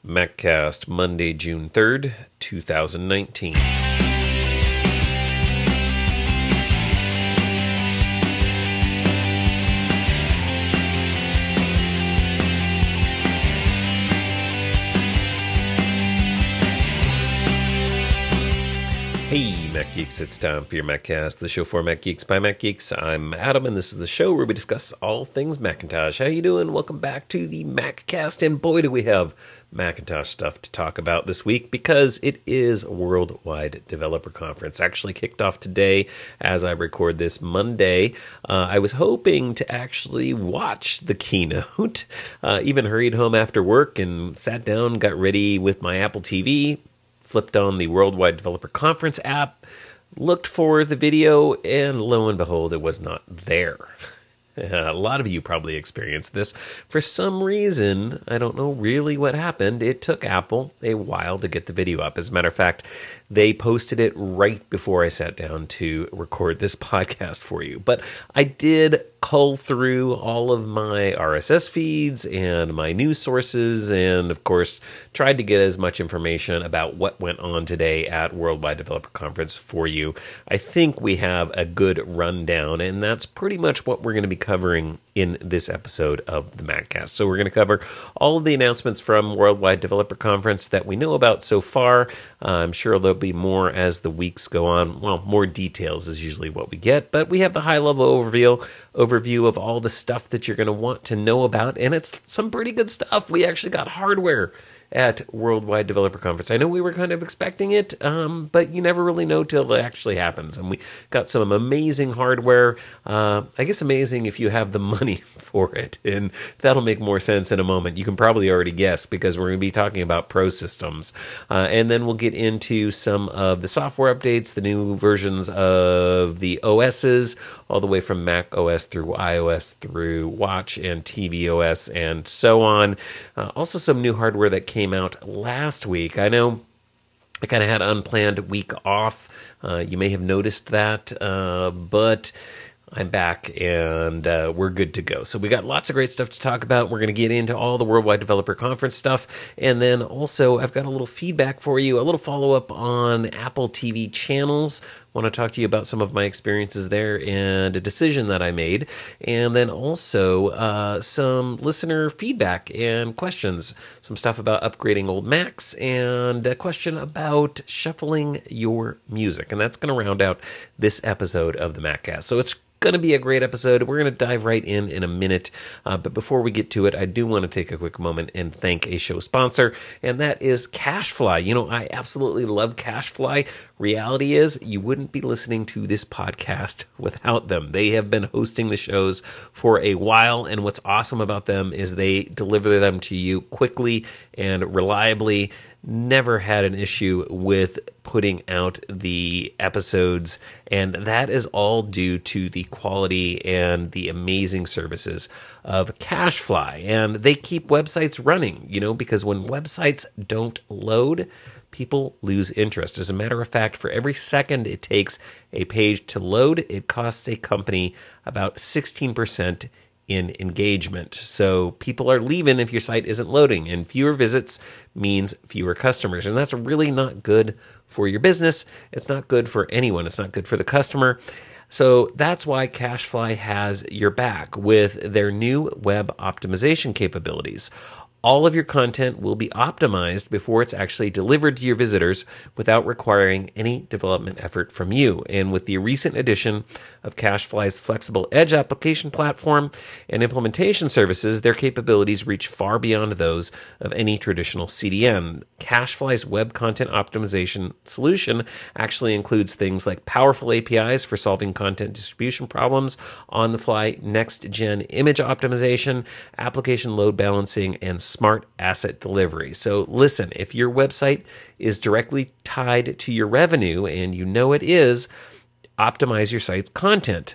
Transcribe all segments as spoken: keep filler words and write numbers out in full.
MacCast, Monday, June third, two thousand nineteen. Hey, Mac Geeks, it's time for your MacCast, the show for Mac Geeks by Mac Geeks. I'm Adam, and this is the show where we discuss all things Macintosh. How you doing? Welcome back to the MacCast, and boy, do we have Macintosh stuff to talk about this week because it is a Worldwide Developer Conference. Actually kicked off today as I record this Monday. Uh, I was hoping to actually watch the keynote, uh, even hurried home after work and sat down, got ready with my Apple T V, flipped on the Worldwide Developer Conference app, looked for the video, and lo and behold, it was not there. A lot of you probably experienced this. For some reason, I don't know really what happened, it took Apple a while to get the video up. As a matter of fact, they posted it right before I sat down to record this podcast for you. But I did cull through all of my R S S feeds and my news sources, and of course, tried to get as much information about what went on today at Worldwide Developer Conference for you. I think we have a good rundown, and that's pretty much what we're going to be covering in this episode of the MacCast. So we're going to cover all of the announcements from Worldwide Developer Conference that we know about so far. Uh, I'm sure there'll be more as the weeks go on. Well, more details is usually what we get, but we have the high-level overview overview of all the stuff that you're going to want to know about, and it's some pretty good stuff. We actually got hardware at Worldwide Developer Conference. I know we were kind of expecting it, um, but you never really know till it actually happens. And we got some amazing hardware. Uh, I guess amazing if you have the money for it, and that'll make more sense in a moment. You can probably already guess because we're going to be talking about Pro Systems. Uh, and then we'll get into some of the software updates, the new versions of the O Ss, all the way from Mac O S through iOS through Watch and tvOS and so on. Uh, also some new hardware that came out last week. I know I kind of had an unplanned week off. Uh, you may have noticed that, uh, but I'm back and uh, we're good to go. So we got lots of great stuff to talk about. We're going to get into all the Worldwide Developer Conference stuff. And then also I've got a little feedback for you, a little follow-up on Apple T V channels. I want to talk to you about some of my experiences there and a decision that I made. And then also uh, some listener feedback and questions. Some stuff about upgrading old Macs and a question about shuffling your music. And that's going to round out this episode of the MacCast. So it's going to be a great episode. We're going to dive right in in a minute. Uh, but before we get to it, I do want to take a quick moment and thank a show sponsor, and that is CacheFly. You know, I absolutely love CacheFly. Reality is, you wouldn't be listening to this podcast without them. They have been hosting the shows for a while, and what's awesome about them is they deliver them to you quickly and reliably. Never had an issue with putting out the episodes, and that is all due to the quality and the amazing services of CacheFly. And they keep websites running, you know, because when websites don't load, people lose interest. As a matter of fact, for every second it takes a page to load, it costs a company about sixteen percent in engagement. So people are leaving if your site isn't loading, and fewer visits means fewer customers. And that's really not good for your business. It's not good for anyone. It's not good for the customer. So that's why CacheFly has your back with their new web optimization capabilities. All of your content will be optimized before it's actually delivered to your visitors without requiring any development effort from you. And with the recent addition of CacheFly's flexible edge application platform and implementation services, their capabilities reach far beyond those of any traditional C D N. CacheFly's web content optimization solution actually includes things like powerful A P Is for solving content distribution problems, on-the-fly next-gen image optimization, application load balancing, and smart asset delivery. So listen, if your website is directly tied to your revenue, and you know it is, optimize your site's content.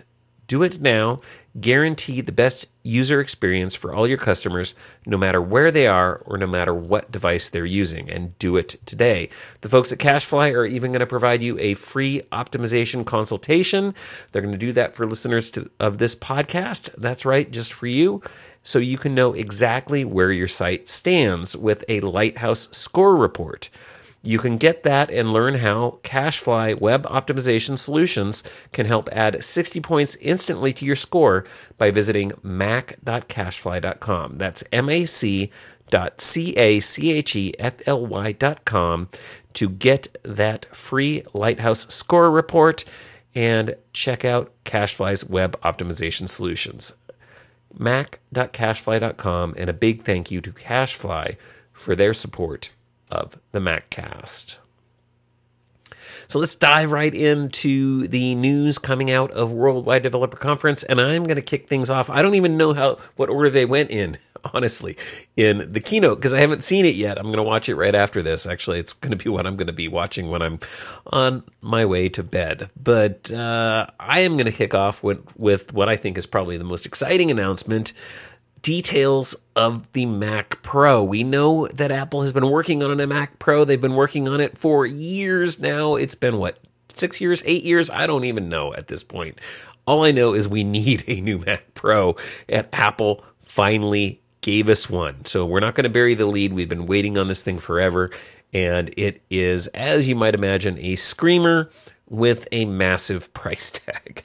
Do it now. Guarantee the best user experience for all your customers, no matter where they are or no matter what device they're using, and do it today. The folks at CashFly are even going to provide you a free optimization consultation. They're going to do that for listeners to, of this podcast. That's right, just for you. So you can know exactly where your site stands with a Lighthouse score report. You can get that and learn how CashFly Web Optimization Solutions can help add sixty points instantly to your score by visiting mac dot cashfly dot com. That's M-A-C dot C-A-C-H-E-F-L-Y dot com to get that free Lighthouse score report and check out CashFly's Web Optimization Solutions. mac dot cashfly dot com, and a big thank you to CashFly for their support of the MacCast. So let's dive right into the news coming out of Worldwide Developer Conference, and I'm going to kick things off. I don't even know how what order they went in, honestly, in the keynote, because I haven't seen it yet. I'm going to watch it right after this. Actually, it's going to be what I'm going to be watching when I'm on my way to bed. But uh, I am going to kick off with, with what I think is probably the most exciting announcement: details of the Mac Pro. We know that Apple has been working on a Mac Pro. They've been working on it for years now. It's been, what, six years, eight years? I don't even know at this point. All I know is we need a new Mac Pro, and Apple finally gave us one. So we're not going to bury the lead. We've been waiting on this thing forever, and it is, as you might imagine, a screamer with a massive price tag.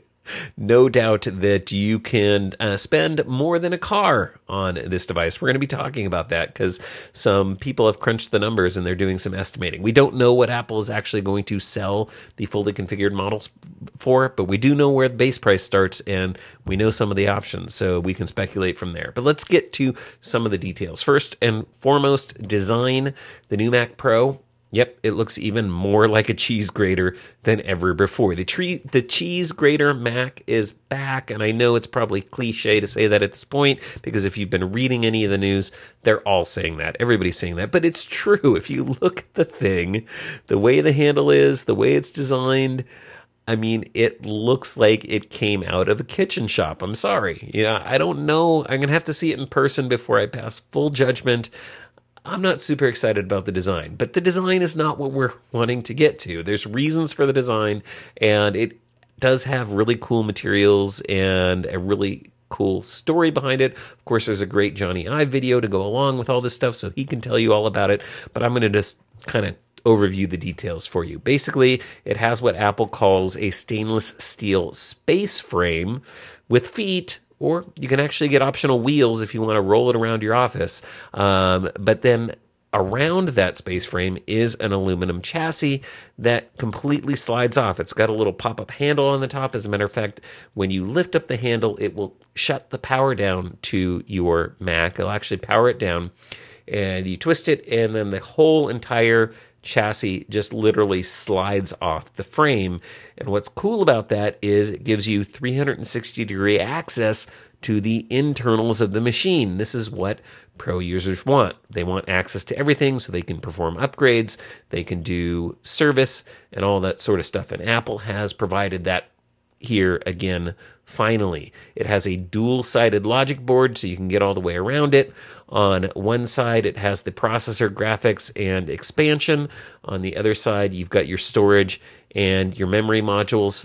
No doubt that you can uh, spend more than a car on this device. We're going to be talking about that because some people have crunched the numbers and they're doing some estimating. We don't know what Apple is actually going to sell the fully configured models for, but we do know where the base price starts and we know some of the options, so we can speculate from there. But let's get to some of the details. First and foremost, design. The new Mac Pro. Yep, it looks even more like a cheese grater than ever before. The tree, the cheese grater Mac is back, and I know it's probably cliche to say that at this point, because if you've been reading any of the news, they're all saying that. Everybody's saying that, but it's true. If you look at the thing, the way the handle is, the way it's designed, I mean, it looks like it came out of a kitchen shop. I'm sorry. You know, I don't know. I'm going to have to see it in person before I pass full judgment. I'm not super excited about the design, but the design is not what we're wanting to get to. There's reasons for the design, and it does have really cool materials and a really cool story behind it. Of course, there's a great Johnny Ive video to go along with all this stuff, so he can tell you all about it, but I'm going to just kind of overview the details for you. Basically, it has what Apple calls a stainless steel space frame with feet, or you can actually get optional wheels if you want to roll it around your office. Um, but then around that space frame is an aluminum chassis that completely slides off. It's got a little pop-up handle on the top. As a matter of fact, when you lift up the handle, it will shut the power down to your Mac. It'll actually power it down, and you twist it, and then the whole entire chassis just literally slides off the frame. And what's cool about that is it gives you three hundred sixty degree access to the internals of the machine. This is what pro users want. They want access to everything so they can perform upgrades, they can do service, and all that sort of stuff. And Apple has provided that here again, finally. It has a dual-sided logic board, so you can get all the way around it. On one side, it has the processor, graphics, and expansion. On the other side, you've got your storage and your memory modules.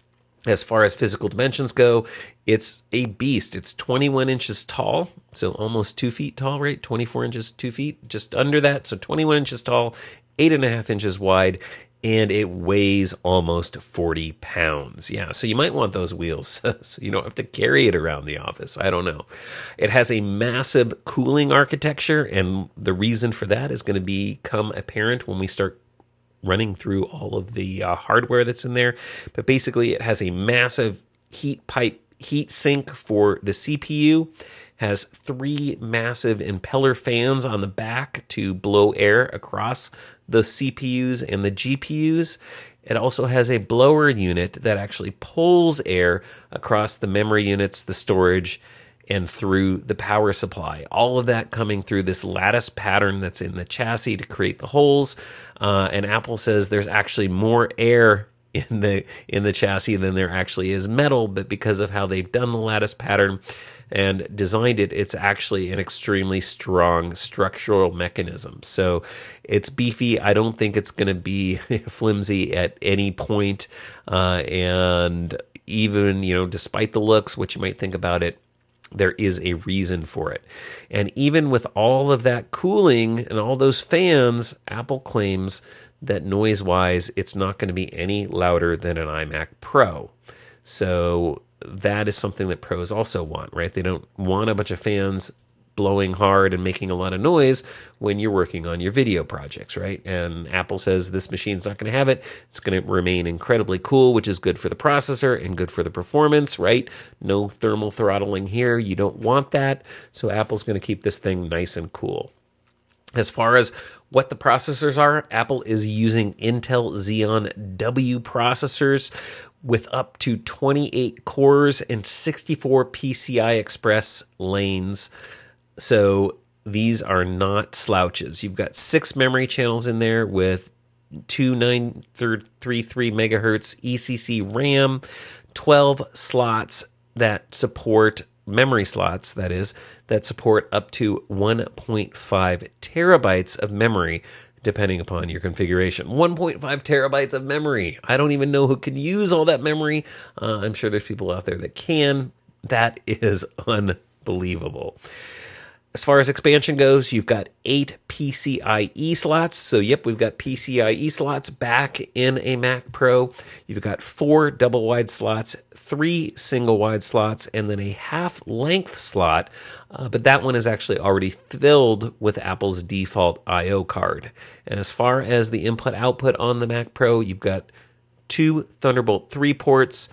As far as physical dimensions go, it's a beast. It's twenty-one inches tall, so almost two feet tall, right? twenty-four inches, two feet, just under that. So twenty-one inches tall, eight and a half inches wide, and it weighs almost forty pounds. Yeah, so you might want those wheels so you don't have to carry it around the office. I don't know. It has a massive cooling architecture, and the reason for that is going to become apparent when we start running through all of the uh, hardware that's in there. But basically, it has a massive heat pipe heat sink for the C P U, has three massive impeller fans on the back to blow air across the C P Us and the G P Us. It also has a blower unit that actually pulls air across the memory units, the storage, and through the power supply. All of that coming through this lattice pattern that's in the chassis to create the holes. Uh, and Apple says there's actually more air in the in the chassis than there actually is metal, but because of how they've done the lattice pattern and designed it, it's actually an extremely strong structural mechanism. So it's beefy. I don't think it's going to be flimsy at any point. Uh, and even, you know, despite the looks, what you might think about it, there is a reason for it. And even with all of that cooling and all those fans, Apple claims that noise-wise, it's not going to be any louder than an iMac Pro. So that is something that pros also want, right? They don't want a bunch of fans blowing hard and making a lot of noise when you're working on your video projects, right? And Apple says this machine's not going to have it. It's going to remain incredibly cool, which is good for the processor and good for the performance, right? No thermal throttling here. You don't want that. So Apple's going to keep this thing nice and cool. As far as what the processors are, Apple is using Intel Xeon W processors with up to twenty-eight cores and sixty-four P C I Express lanes. So these are not slouches. You've got six memory channels in there with two nine three three megahertz E C C RAM, twelve slots that support memory slots, that is, that support up to one point five terabytes of memory, depending upon your configuration. one point five terabytes of memory. I don't even know who could use all that memory. Uh, I'm sure there's people out there that can. That is unbelievable. As far as expansion goes, you've got eight PCIe slots. So, yep, we've got PCIe slots back in a Mac Pro. You've got four double-wide slots, three single-wide slots, and then a half-length slot. Uh, but that one is actually already filled with Apple's default I O card. And as far as the input-output on the Mac Pro, you've got two Thunderbolt three ports,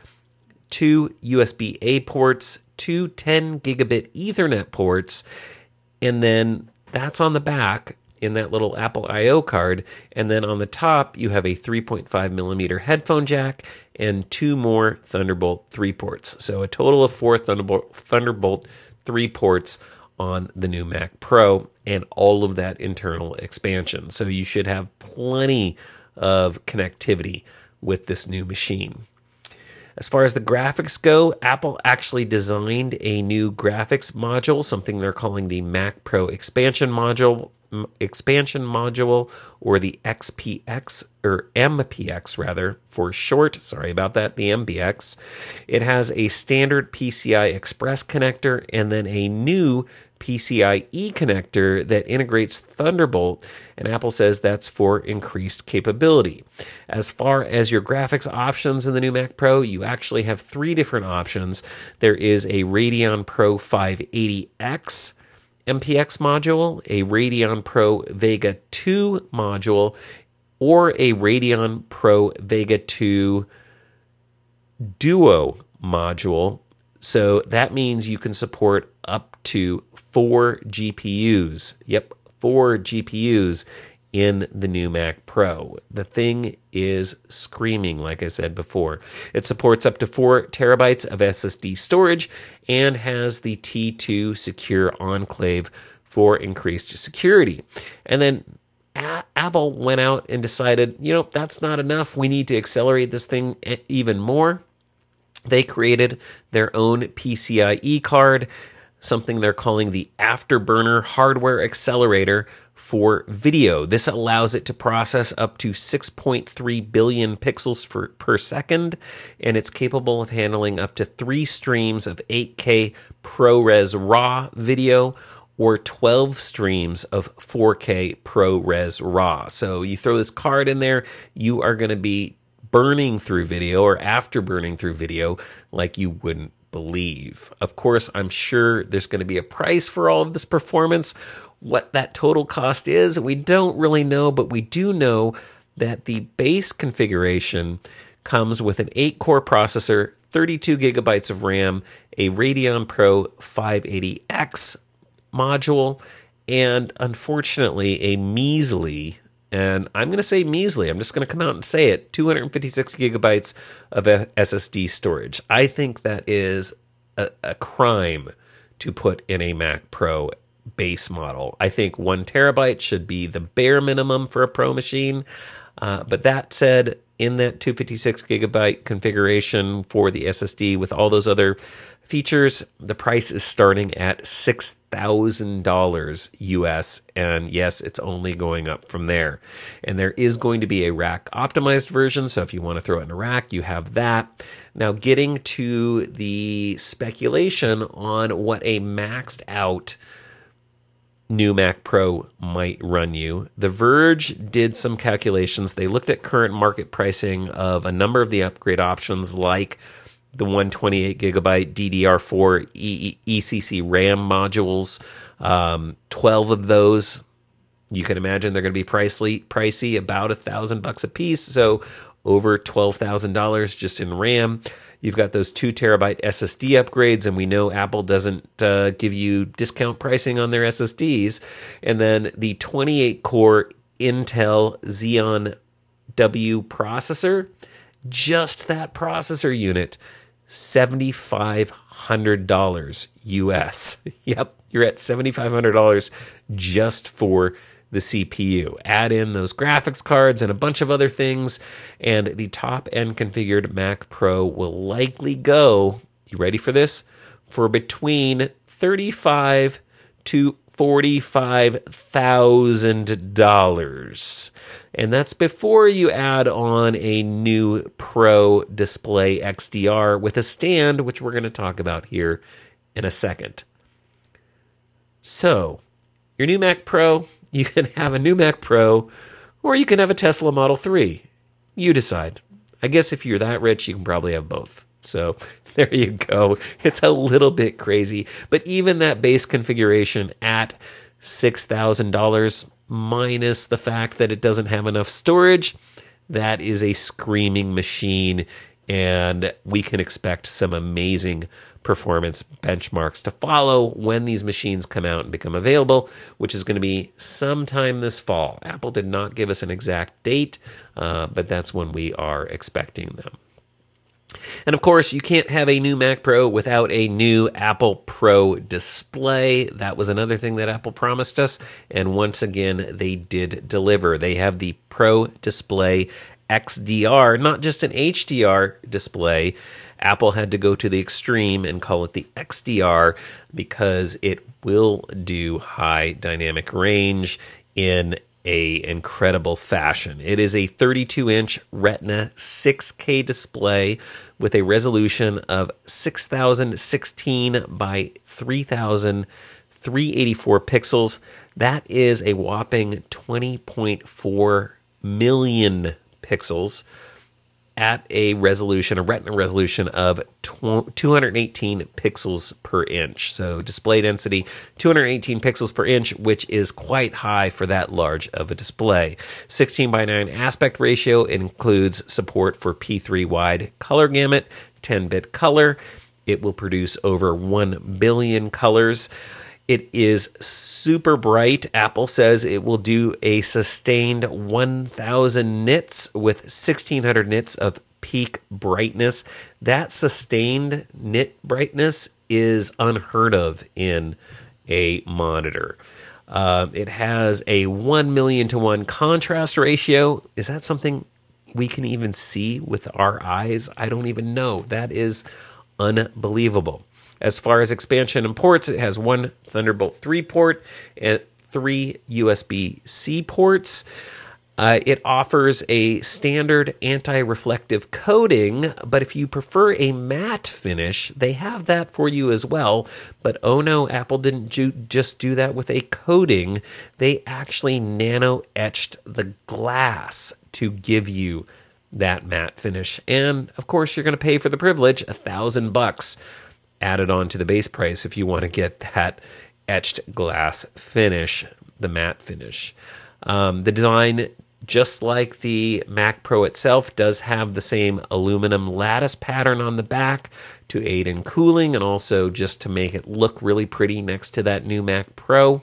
two U S B A ports, two ten gigabit Ethernet ports, and then that's on the back in that little Apple I O card. And then on the top, you have a three point five millimeter headphone jack and two more Thunderbolt three ports. So a total of four Thunderbolt, Thunderbolt three ports on the new Mac Pro and all of that internal expansion. So you should have plenty of connectivity with this new machine. As far as the graphics go, Apple actually designed a new graphics module, something they're calling the Mac Pro Expansion Module, expansion module, or the X P X, or M P X rather, for short. Sorry about that, the M P X. It has a standard P C I Express connector and then a new PCIe connector that integrates Thunderbolt, and Apple says that's for increased capability. As far as your graphics options in the new Mac Pro, you actually have three different options. There is a Radeon Pro five eighty X M P X module, a Radeon Pro Vega two module, or a Radeon Pro Vega two Duo module. So that means you can support up to four G P Us. Yep, four G P Us in the new Mac Pro. The thing is screaming, like I said before. It supports up to four terabytes of S S D storage and has the T two Secure Enclave for increased security. And then A- Apple went out and decided, you know, that's not enough. We need to accelerate this thing even more. They created their own PCIe card, something they're calling the Afterburner Hardware Accelerator for video. This allows it to process up to six point three billion pixels for, per second, and it's capable of handling up to three streams of eight K ProRes RAW video or twelve streams of four K ProRes RAW. So you throw this card in there, you are going to be burning through video or after burning through video like you wouldn't believe. Of course, I'm sure there's going to be a price for all of this performance. What that total cost is, we don't really know, but we do know that the base configuration comes with an eight core processor, thirty-two gigabytes of RAM, a Radeon Pro five eighty X module, and unfortunately a measly, and I'm going to say measly, I'm just going to come out and say it, two hundred fifty-six gigabytes of S S D storage. I think that is a, a crime to put in a Mac Pro base model. I think one terabyte should be the bare minimum for a Pro machine. Uh, but that said, in that two fifty-six gigabyte configuration for the S S D with all those other features, the price is starting at six thousand dollars U S. And yes, it's only going up from there. And there is going to be a rack optimized version. So if you want to throw it in a rack, you have that. Now, getting to the speculation on what a maxed out new Mac Pro might run you. The Verge did some calculations. They looked at current market pricing of a number of the upgrade options, like the one hundred twenty-eight gigabyte D D R four e- ECC RAM modules. Um, twelve of those, you can imagine they're going to be pricey, pricey, about a thousand bucks a piece. So over twelve thousand dollars just in RAM. You've got those two terabyte S S D upgrades, and we know Apple doesn't uh, give you discount pricing on their S S Ds. And then the twenty-eight core Intel Xeon W processor, just that processor unit, seven thousand five hundred dollars U S. Yep, you're at seven thousand five hundred dollars just for the C P U. Add in those graphics cards and a bunch of other things, and the top-end configured Mac Pro will likely go, you ready for this, for between thirty-five thousand to forty-five thousand dollars. And that's before you add on a new Pro Display X D R with a stand, which we're going to talk about here in a second. So, your new Mac Pro, you can have a new Mac Pro, or you can have a Tesla Model three. You decide. I guess if you're that rich, you can probably have both. So there you go. It's a little bit crazy. But even that base configuration at six thousand dollars, minus the fact that it doesn't have enough storage, that is a screaming machine. And we can expect some amazing performance benchmarks to follow when these machines come out and become available, which is going to be sometime this fall. Apple did not give us an exact date, uh, but that's when we are expecting them. And of course, you can't have a new Mac Pro without a new Apple Pro display. That was another thing that Apple promised us, and once again, they did deliver. They have the Pro Display X D R, not just an H D R display. Apple had to go to the extreme and call it the X D R because it will do high dynamic range in a incredible fashion. It is a thirty-two inch Retina six K display with a resolution of six thousand sixteen by three thousand three hundred eighty-four pixels. That is a whopping twenty point four million pixels at a resolution, a Retina resolution of two hundred eighteen pixels per inch. So display density, two hundred eighteen pixels per inch, which is quite high for that large of a display. sixteen by nine aspect ratio includes support for P three wide color gamut, ten bit color. It will produce over one billion colors. It is super bright. Apple says it will do a sustained one thousand nits with sixteen hundred nits of peak brightness. That sustained nit brightness is unheard of in a monitor. Uh, it has a one million to one contrast ratio. Is that something we can even see with our eyes? I don't even know. That is unbelievable. As far as expansion and ports, it has one Thunderbolt three port and three U S B-C ports. Uh, it offers a standard anti-reflective coating, but if you prefer a matte finish, they have that for you as well. But oh no, Apple didn't ju- just do that with a coating. They actually nano-etched the glass to give you that matte finish. And of course, you're going to pay for the privilege, a thousand bucks added on to the base price if you want to get that etched glass finish, the matte finish. Um, the design, just like the Mac Pro itself, does have the same aluminum lattice pattern on the back to aid in cooling and also just to make it look really pretty next to that new Mac Pro.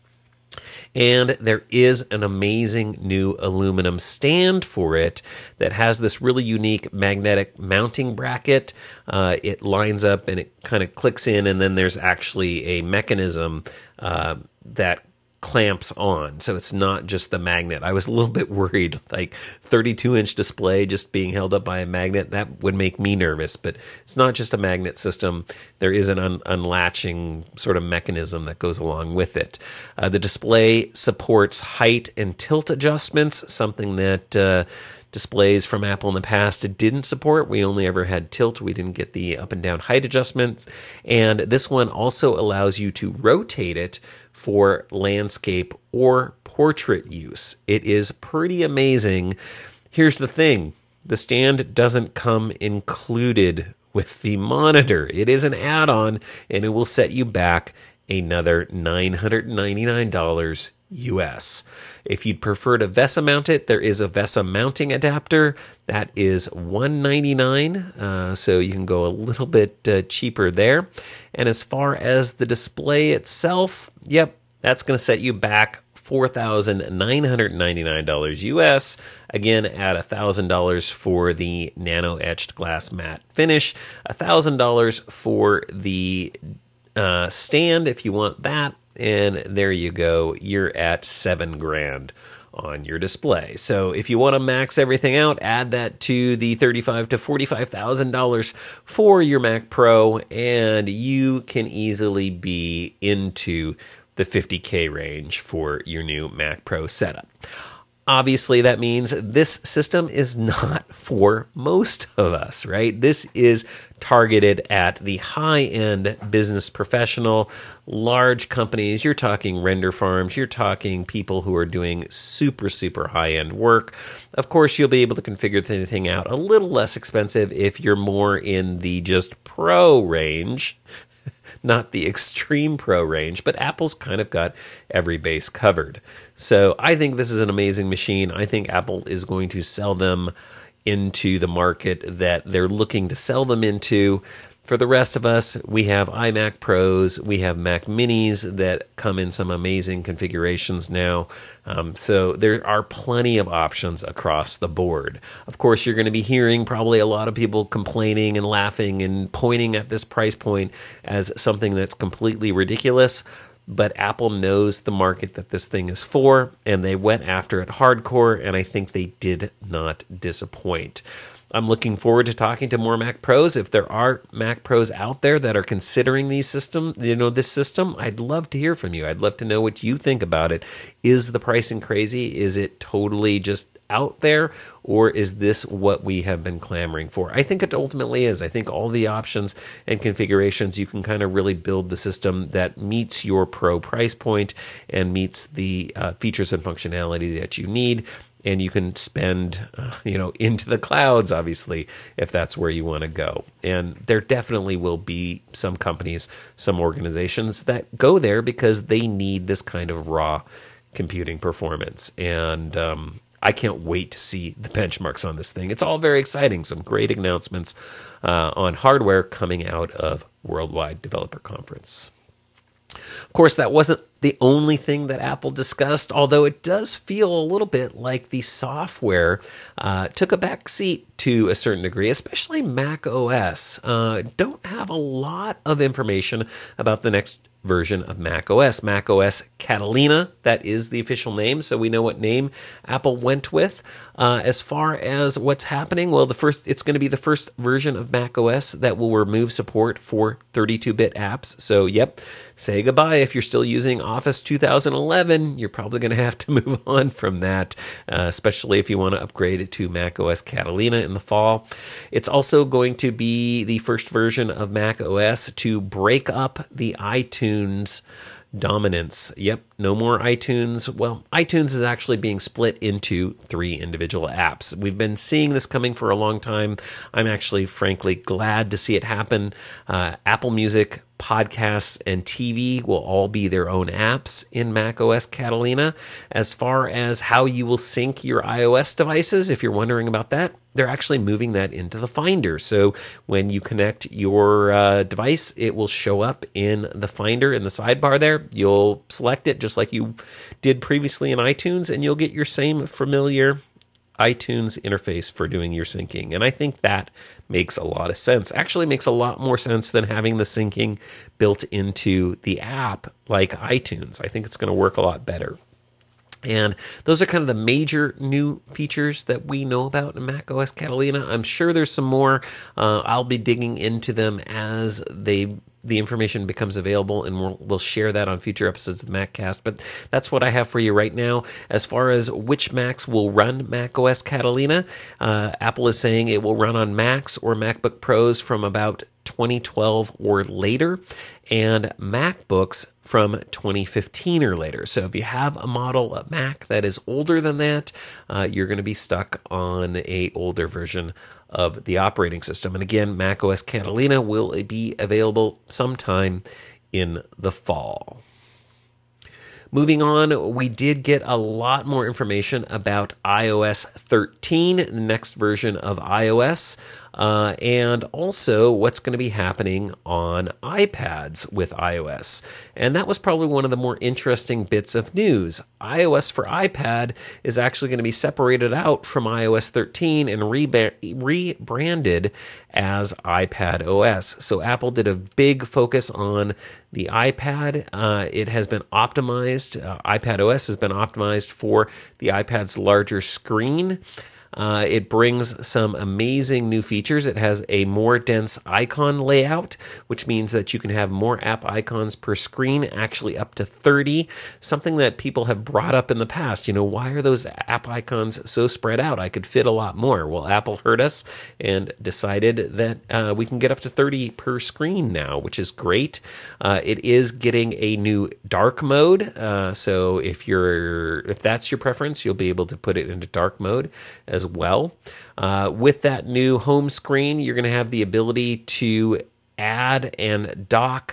And there is an amazing new aluminum stand for it that has this really unique magnetic mounting bracket. Uh, it lines up and it kind of clicks in, and then there's actually a mechanism uh, that clamps on, so it's not just the magnet. I was a little bit worried, like thirty-two inch display just being held up by a magnet, that would make me nervous, but it's not just a magnet system. There is an un- unlatching sort of mechanism that goes along with it. Uh, the display supports height and tilt adjustments, something that uh, displays from Apple in the past it didn't support. We only ever had tilt. We didn't get the up and down height adjustments. And this one also allows you to rotate it for landscape or portrait use. It is pretty amazing. Here's the thing. The stand doesn't come included with the monitor. It is an add-on, and it will set you back another nine hundred ninety-nine dollars U S. If you'd prefer to VESA mount it, there is a VESA mounting adapter. That is one hundred ninety-nine dollars, uh, so you can go a little bit uh, cheaper there. And as far as the display itself, yep, that's going to set you back four thousand nine hundred ninety-nine dollars U S. Again, add one thousand dollars for the nano-etched glass matte finish, one thousand dollars for the uh, stand if you want that, and there you go. You're at seven grand on your display. So if you want to max everything out, add that to the thirty-five to forty-five thousand dollars for your Mac Pro, and you can easily be into the fifty K range for your new Mac Pro setup. Obviously, that means this system is not for most of us, right? This is targeted at the high-end business professional, large companies. You're talking render farms. You're talking people who are doing super, super high-end work. Of course, you'll be able to configure the thing out a little less expensive if you're more in the just pro range, not the extreme pro range, but Apple's kind of got every base covered. So I think this is an amazing machine. I think Apple is going to sell them into the market that they're looking to sell them into. For the rest of us, we have iMac Pros, we have Mac Minis that come in some amazing configurations now. Um, so there are plenty of options across the board. Of course, you're going to be hearing probably a lot of people complaining and laughing and pointing at this price point as something that's completely ridiculous. But Apple knows the market that this thing is for, and they went after it hardcore, and I think they did not disappoint. I'm looking forward to talking to more Mac Pros. If there are Mac Pros out there that are considering these system, you know, this system, I'd love to hear from you. I'd love to know what you think about it. Is the pricing crazy? Is it totally just out there, or is this what we have been clamoring for? I think it ultimately is. I think all the options and configurations, you can kind of really build the system that meets your pro price point and meets the uh, features and functionality that you need. And you can spend, uh, you know, into the clouds, obviously, if that's where you want to go. And there definitely will be some companies, some organizations that go there because they need this kind of raw computing performance. And um, I can't wait to see the benchmarks on this thing. It's all very exciting. Some great announcements uh, on hardware coming out of Worldwide Developer Conference. Of course, that wasn't the only thing that Apple discussed, although it does feel a little bit like the software uh, took a back seat to a certain degree, especially Mac O S. Uh, don't have a lot of information about the next version of Mac O S. Mac O S Catalina, that is the official name, so we know what name Apple went with. Uh, as far as what's happening, well, the first it's going to be the first version of Mac O S that will remove support for thirty-two bit apps. So, yep, say goodbye if you're still using Office two thousand eleven. You're probably going to have to move on from that, uh, especially if you want to upgrade it to Mac O S Catalina in the fall. It's also going to be the first version of Mac O S to break up the iTunes dominance. Yep, no more iTunes. Well, iTunes is actually being split into three individual apps. We've been seeing this coming for a long time. I'm actually, frankly, glad to see it happen. Uh, Apple Music, podcasts, and T V will all be their own apps in Mac O S Catalina. As far as how you will sync your iOS devices, if you're wondering about that, they're actually moving that into the Finder. So when you connect your uh, device, it will show up in the Finder in the sidebar there. You'll select it just like you did previously in iTunes, and you'll get your same familiar iTunes interface for doing your syncing. And I think that makes a lot of sense. Actually makes a lot more sense than having the syncing built into the app like iTunes. I think it's going to work a lot better. And those are kind of the major new features that we know about in macOS Catalina. I'm sure there's some more. Uh, I'll be digging into them as they the information becomes available, and we'll, we'll share that on future episodes of the MacCast. But that's what I have for you right now. As far as which Macs will run macOS Catalina, uh, Apple is saying it will run on Macs or MacBook Pros from about twenty twelve or later, and MacBooks from twenty fifteen or later. So if you have a model, a Mac that is older than that, uh, you're going to be stuck on a older version of the operating system. And again, macOS Catalina will be available sometime in the fall. Moving on, we did get a lot more information about i O S thirteen, the next version of iOS, uh, and also what's going to be happening on iPads with iOS. And that was probably one of the more interesting bits of news. iOS for iPad is actually going to be separated out from i O S thirteen and reba- rebranded as iPad O S. So Apple did a big focus on the iPad. Uh, it has been optimized. Uh, iPad O S has been optimized for the iPad's larger screen. Uh, it brings some amazing new features. It has a more dense icon layout, which means that you can have more app icons per screen, actually up to thirty, something that people have brought up in the past. You know, why are those app icons so spread out? I could fit a lot more. Well, Apple heard us and decided that uh, we can get up to thirty per screen now, which is great. Uh, it is getting a new dark mode, uh, so if you're if that's your preference, you'll be able to put it into dark mode as well. Uh, with that new home screen, you're going to have the ability to add and dock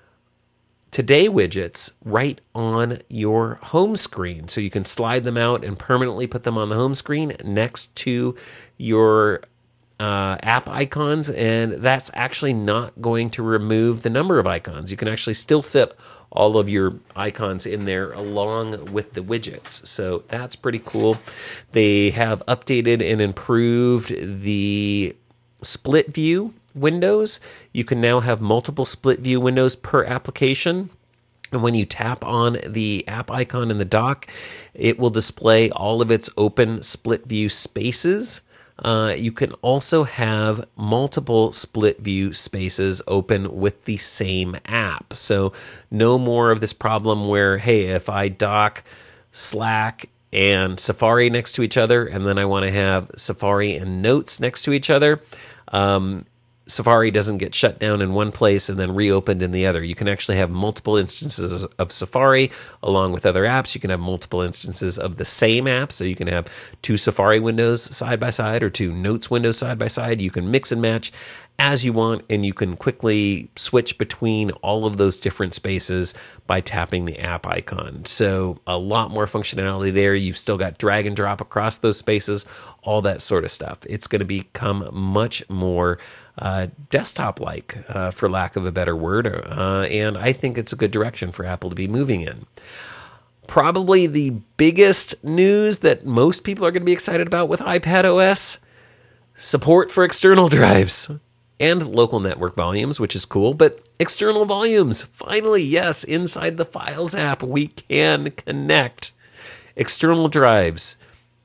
Today widgets right on your home screen. So you can slide them out and permanently put them on the home screen next to your uh, app icons, and that's actually not going to remove the number of icons. You can actually still fit all of your icons in there along with the widgets. So that's pretty cool. They have updated and improved the split view windows. You can now have multiple split view windows per application. And when you tap on the app icon in the dock, it will display all of its open split view spaces. Uh, you can also have multiple split view spaces open with the same app. So no more of this problem where, hey, if I dock Slack and Safari next to each other, and then I want to have Safari and Notes next to each other, um, Safari doesn't get shut down in one place and then reopened in the other. You can actually have multiple instances of Safari along with other apps. You can have multiple instances of the same app. So you can have two Safari windows side by side or two Notes windows side by side. You can mix and match as you want, and you can quickly switch between all of those different spaces by tapping the app icon. So a lot more functionality there. You've still got drag and drop across those spaces, all that sort of stuff. It's going to become much more uh, desktop-like, uh, for lack of a better word, uh, and I think it's a good direction for Apple to be moving in. Probably the biggest news that most people are going to be excited about with iPadOS, support for external drives and local network volumes, which is cool, but external volumes, finally, yes, inside the Files app, we can connect external drives,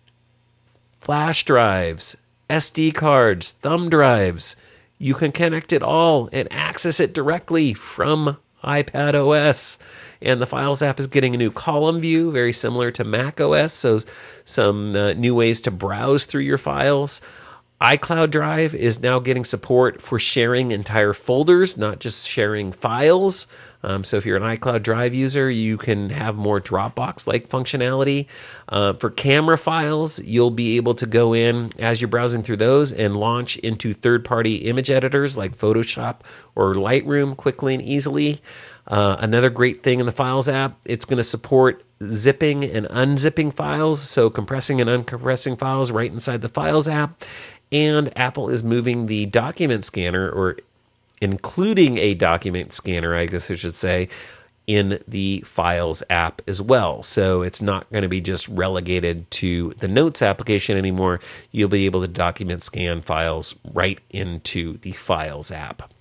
flash drives, S D cards, thumb drives. You can connect it all and access it directly from iPadOS. And the Files app is getting a new column view, very similar to macOS, so some uh, new ways to browse through your files. iCloud Drive is now getting support for sharing entire folders, not just sharing files. Um, so if you're an iCloud Drive user, you can have more Dropbox-like functionality. Uh, for camera files, you'll be able to go in as you're browsing through those and launch into third-party image editors like Photoshop or Lightroom quickly and easily. Uh, another great thing in the Files app, it's going to support zipping and unzipping files, so compressing and uncompressing files right inside the Files app. And Apple is moving the document scanner, or including a document scanner, I guess I should say, in the Files app as well. So it's not going to be just relegated to the Notes application anymore. You'll be able to document scan files right into the Files app.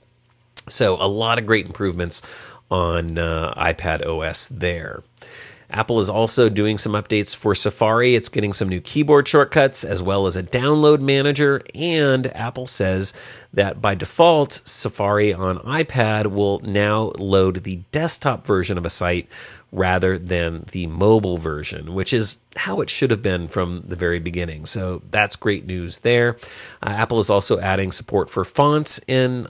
So a lot of great improvements on uh, iPadOS there. Apple is also doing some updates for Safari. It's getting some new keyboard shortcuts as well as a download manager. And Apple says that by default, Safari on iPad will now load the desktop version of a site rather than the mobile version, which is how it should have been from the very beginning. So that's great news there. Uh, Apple is also adding support for fonts in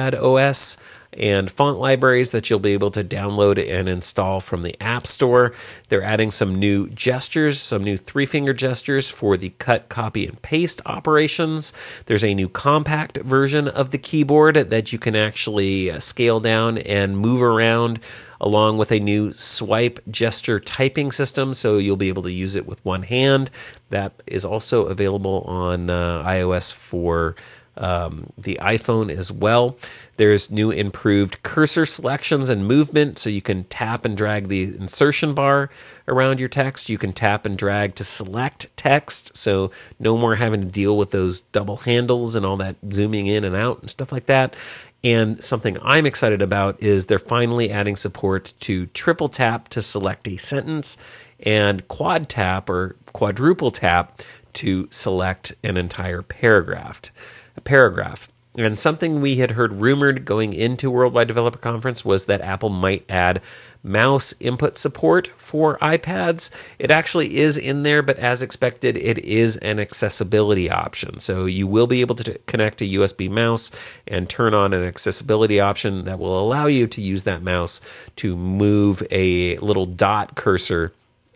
iPadOS and font libraries that you'll be able to download and install from the App Store. They're adding some new gestures, some new three-finger gestures for the cut, copy, and paste operations. There's a new compact version of the keyboard that you can actually scale down and move around, along with a new swipe gesture typing system, so you'll be able to use it with one hand. That is also available on uh, iOS for Um, the iPhone as well. There's new improved cursor selections and movement, so you can tap and drag the insertion bar around your text. You can tap and drag to select text, so no more having to deal with those double handles and all that zooming in and out and stuff like that. And something I'm excited about is they're finally adding support to triple tap to select a sentence and quad tap or quadruple tap to select an entire paragraph. A paragraph. And something we had heard rumored going into Worldwide Developer Conference was that Apple might add mouse input support for iPads. It actually is in there, but as expected, it is an accessibility option. So you will be able to connect a U S B mouse and turn on an accessibility option that will allow you to use that mouse to move a little dot cursor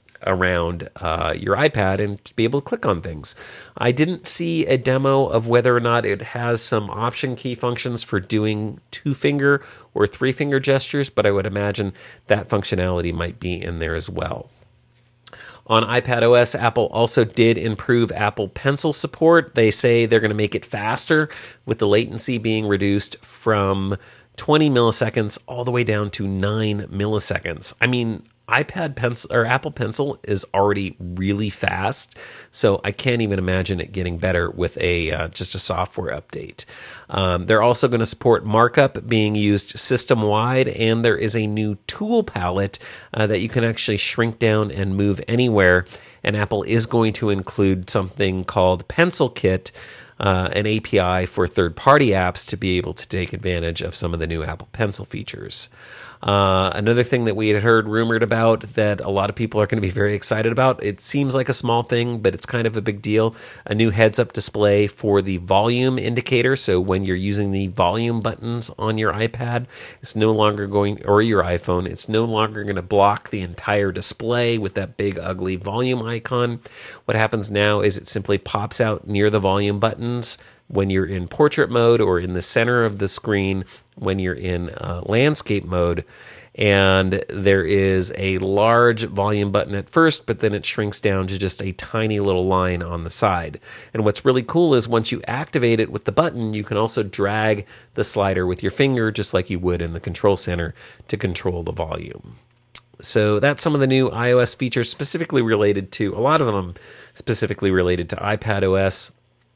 around uh, your iPad and to be able to click on things. I didn't see a demo of whether or not it has some option key functions for doing two-finger or three-finger gestures, but I would imagine that functionality might be in there as well. On iPadOS, Apple also did improve Apple Pencil support. They say they're going to make it faster, with the latency being reduced from twenty milliseconds all the way down to nine milliseconds. I mean, iPad Pencil or Apple Pencil is already really fast, so I can't even imagine it getting better with a uh, just a software update. Um, they're also going to support markup being used system-wide, and there is a new tool palette uh, that you can actually shrink down and move anywhere. And Apple is going to include something called Pencil Kit, uh, an A P I for third-party apps to be able to take advantage of some of the new Apple Pencil features. Uh, another thing that we had heard rumored about that a lot of people are going to be very excited about, it seems like a small thing, but it's kind of a big deal, a new heads-up display for the volume indicator. So when you're using the volume buttons on your iPad, it's no longer going, or your iPhone, it's no longer going to block the entire display with that big ugly volume icon. What happens now is it simply pops out near the volume buttons when you're in portrait mode, or in the center of the screen when you're in uh, landscape mode. And there is a large volume button at first, but then it shrinks down to just a tiny little line on the side. And what's really cool is once you activate it with the button, you can also drag the slider with your finger, just like you would in the control center, to control the volume. So that's some of the new iOS features specifically related to, a lot of them specifically related to iPadOS.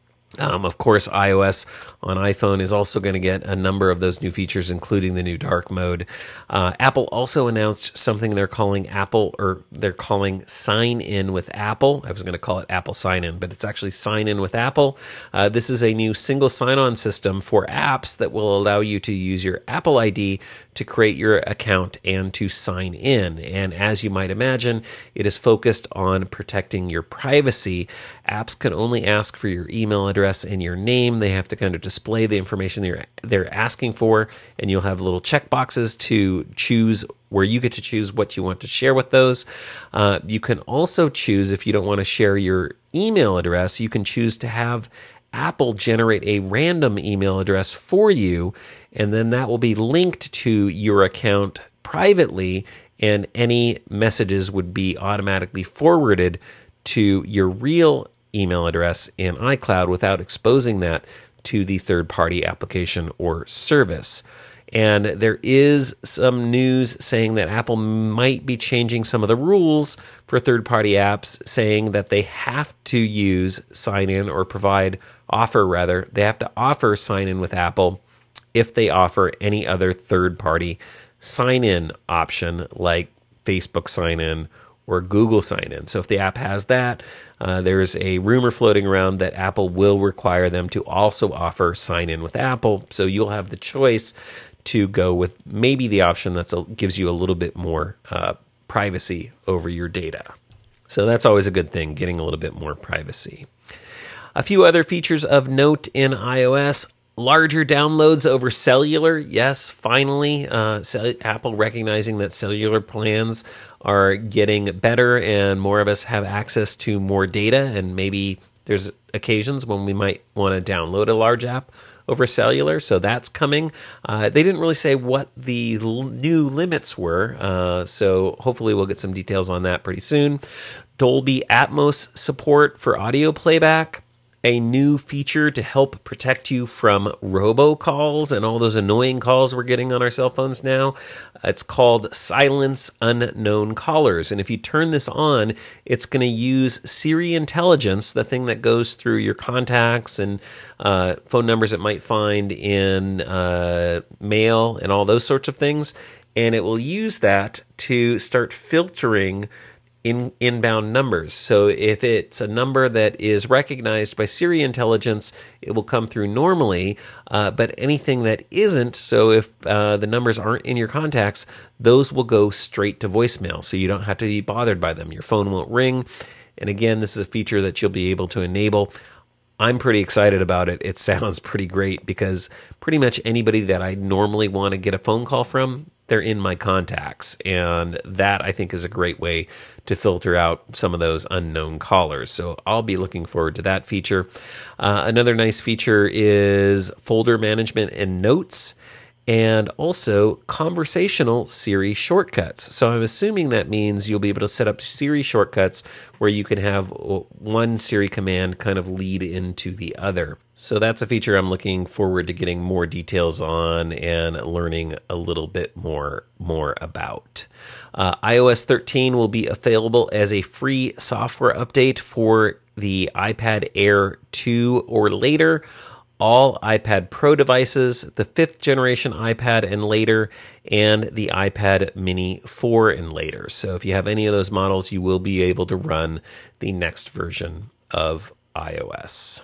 Um, of course, iOS on iPhone is also going to get a number of those new features, including the new dark mode. Uh, Apple also announced something they're calling Apple, or they're calling Sign In with Apple. I was going to call it Apple Sign In, but it's actually Sign In with Apple. Uh, this is a new single sign-on system for apps that will allow you to use your Apple I D to create your account and to sign in. And as you might imagine, it is focused on protecting your privacy. Apps can only ask for your email address and your name. They have to kind of display the information they're, they're asking for, and you'll have little check boxes to choose where you get to choose what you want to share with those. Uh, you can also choose, if you don't want to share your email address, you can choose to have Apple generate a random email address for you, and then that will be linked to your account privately, and any messages would be automatically forwarded to your real email address in iCloud without exposing that to the third-party application or service. And there is some news saying that Apple might be changing some of the rules for third-party apps, saying that they have to use sign-in or provide, offer rather, they have to offer sign-in with Apple if they offer any other third-party sign-in option like Facebook sign-in or Google sign-in. So if the app has that, uh, there's a rumor floating around that Apple will require them to also offer sign-in with Apple. So you'll have the choice to go with maybe the option that gives you a little bit more uh, privacy over your data. So that's always a good thing, getting a little bit more privacy. A few other features of note in iOS. Larger downloads over cellular. Yes, finally, uh, Apple recognizing that cellular plans are getting better and more of us have access to more data, and maybe there's occasions when we might want to download a large app over cellular, so that's coming. Uh, they didn't really say what the l- new limits were, uh, so hopefully we'll get some details on that pretty soon. Dolby Atmos support for audio playback. A new feature to help protect you from robocalls and all those annoying calls we're getting on our cell phones now. It's called Silence Unknown Callers. And if you turn this on, it's going to use Siri Intelligence, the thing that goes through your contacts and uh, phone numbers it might find in uh, mail and all those sorts of things. And it will use that to start filtering in inbound numbers. So if it's a number that is recognized by Siri Intelligence, it will come through normally, uh, but anything that isn't, so if uh, the numbers aren't in your contacts, those will go straight to voicemail, so you don't have to be bothered by them. Your phone won't ring, and again, this is a feature that you'll be able to enable. I'm pretty excited about it. It sounds pretty great because pretty much anybody that I normally want to get a phone call from, they're in my contacts. And that, I think, is a great way to filter out some of those unknown callers. So I'll be looking forward to that feature. Uh, another nice feature is folder management and notes, and also conversational Siri shortcuts. So I'm assuming that means you'll be able to set up Siri shortcuts where you can have one Siri command kind of lead into the other. So that's a feature I'm looking forward to getting more details on and learning a little bit more, more about. Uh, i O S thirteen will be available as a free software update for the iPad Air two or later, all iPad Pro devices, the fifth generation iPad and later, and the iPad Mini four and later. So if you have any of those models, you will be able to run the next version of iOS.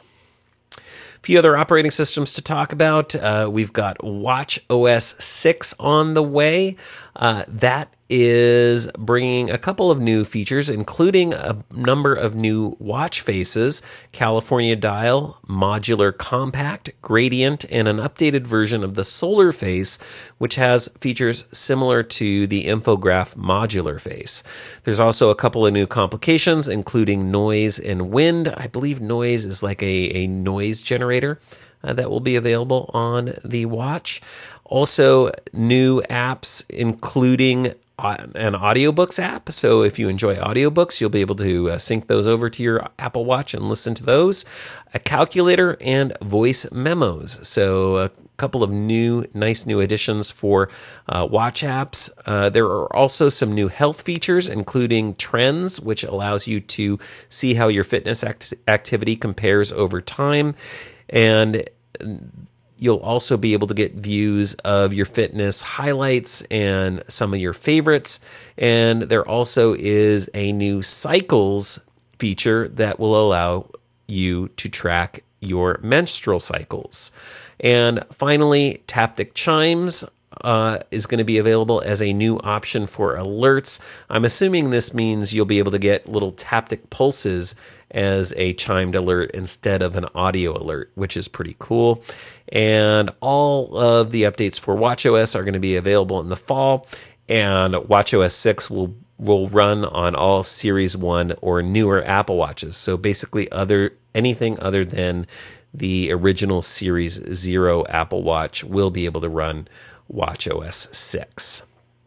A few other operating systems to talk about. Uh, we've got watchOS six on the way. Uh, that is bringing a couple of new features, including a number of new watch faces, California Dial, Modular Compact, Gradient, and an updated version of the Solar Face, which has features similar to the Infograph Modular Face. There's also a couple of new complications, including noise and wind. I believe noise is like a, a noise generator uh, that will be available on the watch. Also, new apps, including an audiobooks app. So if you enjoy audiobooks, you'll be able to uh, sync those over to your Apple Watch and listen to those. A calculator and voice memos. So a couple of new, nice new additions for uh, watch apps. Uh, there are also some new health features, including trends, which allows you to see how your fitness act- activity compares over time. And you'll also be able to get views of your fitness highlights and some of your favorites. And there also is a new cycles feature that will allow you to track your menstrual cycles. And finally, Taptic Chimes uh, is going to be available as a new option for alerts. I'm assuming this means you'll be able to get little taptic pulses as a chimed alert instead of an audio alert, which is pretty cool. And all of the updates for watchOS are going to be available in the fall, and watchOS six will will run on all Series one or newer Apple Watches. So basically other anything other than the original Series zero Apple Watch will be able to run watchOS six.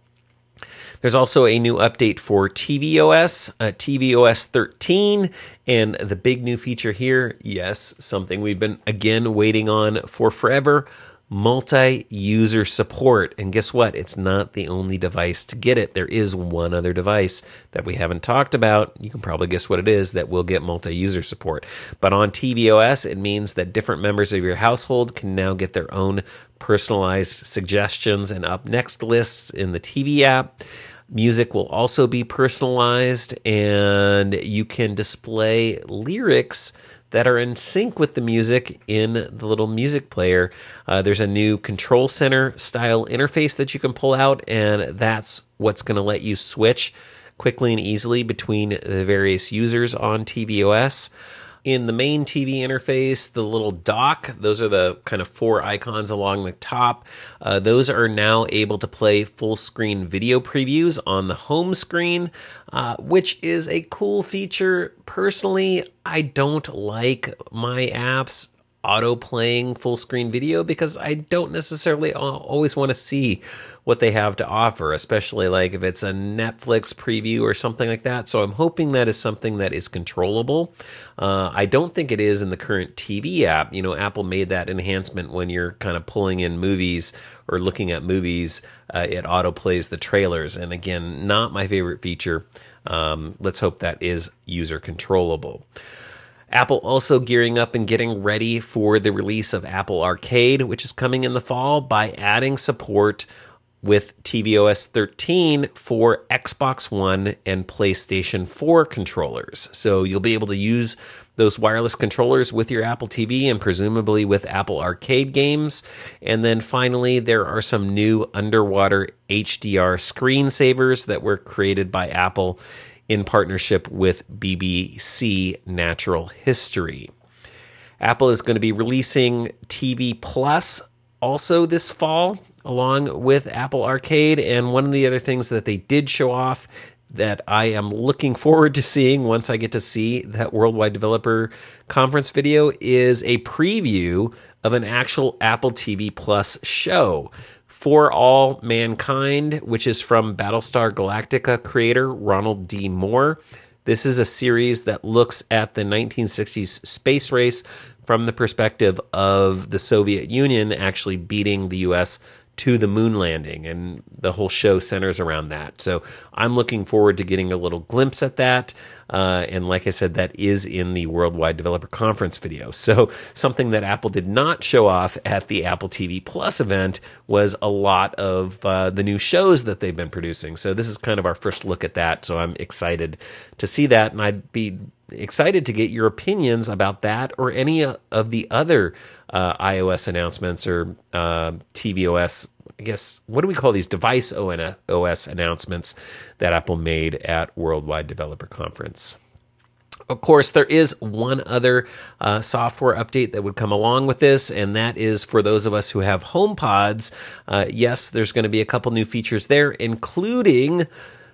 There's also a new update for tvOS, uh, tvOS thirteen, and the big new feature here, yes, something we've been, again, waiting on for forever, multi-user support. And guess what? It's not the only device to get it. There is one other device that we haven't talked about. You can probably guess what it is that will get multi-user support. But on tvOS, it means that different members of your household can now get their own personalized suggestions and up next lists in the T V app. Music will also be personalized, and you can display lyrics that are in sync with the music in the little music player. Uh, there's a new control center style interface that you can pull out, and that's what's going to let you switch quickly and easily between the various users on tvOS. In the main T V interface, the little dock, those are the kind of four icons along the top. Uh, those are now able to play full screen video previews on the home screen, uh, which is a cool feature. Personally, I don't like my apps auto playing full screen video because I don't necessarily always want to see what they have to offer, especially like if it's a Netflix preview or something like that. So I'm hoping that is something that is controllable. Uh, I don't think it is in the current T V app. You know, Apple made that enhancement when you're kind of pulling in movies or looking at movies, uh, it auto plays the trailers. And again, not my favorite feature. Um, let's hope that is user controllable. Apple also gearing up and getting ready for the release of Apple Arcade, which is coming in the fall, by adding support with tvOS thirteen for Xbox One and PlayStation four controllers. So you'll be able to use those wireless controllers with your Apple T V and presumably with Apple Arcade games. And then finally, there are some new underwater H D R screensavers that were created by Apple in partnership with B B C Natural History. Apple is going to be releasing T V Plus also this fall, along with Apple Arcade. And one of the other things that they did show off that I am looking forward to seeing once I get to see that Worldwide Developer Conference video is a preview of an actual Apple T V Plus show. For All Mankind, which is from Battlestar Galactica creator Ronald D. Moore. This is a series that looks at the nineteen sixties space race from the perspective of the Soviet Union actually beating the U S to the moon landing, and the whole show centers around that. So I'm looking forward to getting a little glimpse at that. Uh, and like I said, that is in the Worldwide Developer Conference video. So something that Apple did not show off at the Apple T V Plus event was a lot of uh, the new shows that they've been producing. So this is kind of our first look at that. So I'm excited to see that, and I'd be excited to get your opinions about that or any of the other uh, iOS announcements or uh, tvOS, I guess, what do we call these? Device O S announcements that Apple made at Worldwide Developer Conference. Of course, there is one other uh, software update that would come along with this, and that is for those of us who have HomePods. Uh, yes, there's going to be a couple new features there, including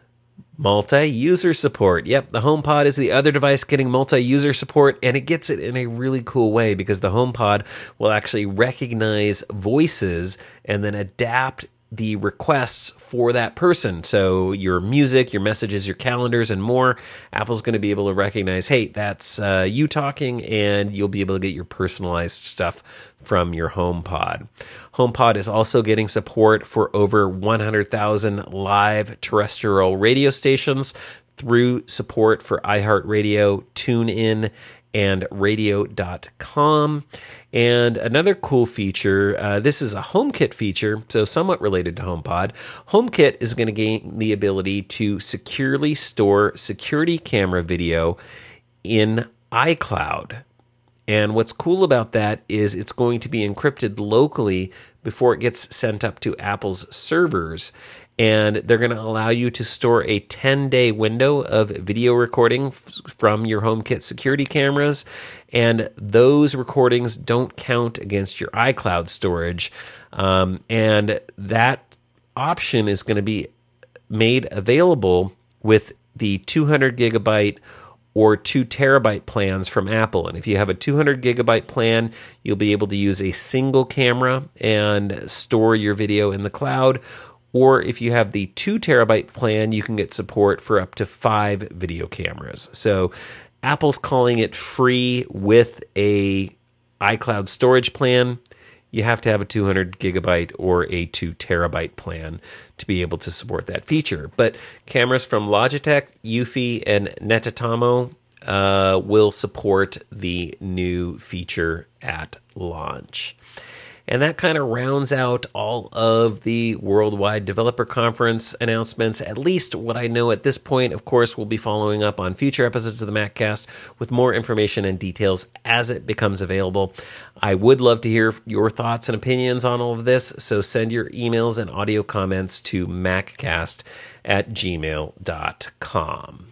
multi-user support. Yep, the HomePod is the other device getting multi-user support, and it gets it in a really cool way because the HomePod will actually recognize voices and then adapt the requests for that person. So your music, your messages, your calendars, and more, Apple's going to be able to recognize, hey, that's uh, you talking, and you'll be able to get your personalized stuff from your HomePod. HomePod is also getting support for over one hundred thousand live terrestrial radio stations through support for iHeartRadio, TuneIn, and radio dot com. And another cool feature, uh, this is a HomeKit feature, so somewhat related to HomePod. HomeKit is going to gain the ability to securely store security camera video in iCloud. And what's cool about that is it's going to be encrypted locally before it gets sent up to Apple's servers. And they're going to allow you to store a ten-day window of video recording f- from your HomeKit security cameras. And those recordings don't count against your iCloud storage. Um, and that option is going to be made available with the two hundred gigabyte or two terabyte plans from Apple. And if you have a two hundred gigabyte plan, you'll be able to use a single camera and store your video in the cloud. Or if you have the two terabyte plan, you can get support for up to five video cameras. So Apple's calling it free with a iCloud storage plan. you have to have a two hundred gigabyte or a two terabyte plan to be able to support that feature. But cameras from Logitech, Eufy, and Netatmo uh, will support the new feature at launch. And that kind of rounds out all of the Worldwide Developer Conference announcements, at least what I know at this point. Of course, we'll be following up on future episodes of the MacCast with more information and details as it becomes available. I would love to hear your thoughts and opinions on all of this, so send your emails and audio comments to maccast at gmail dot com.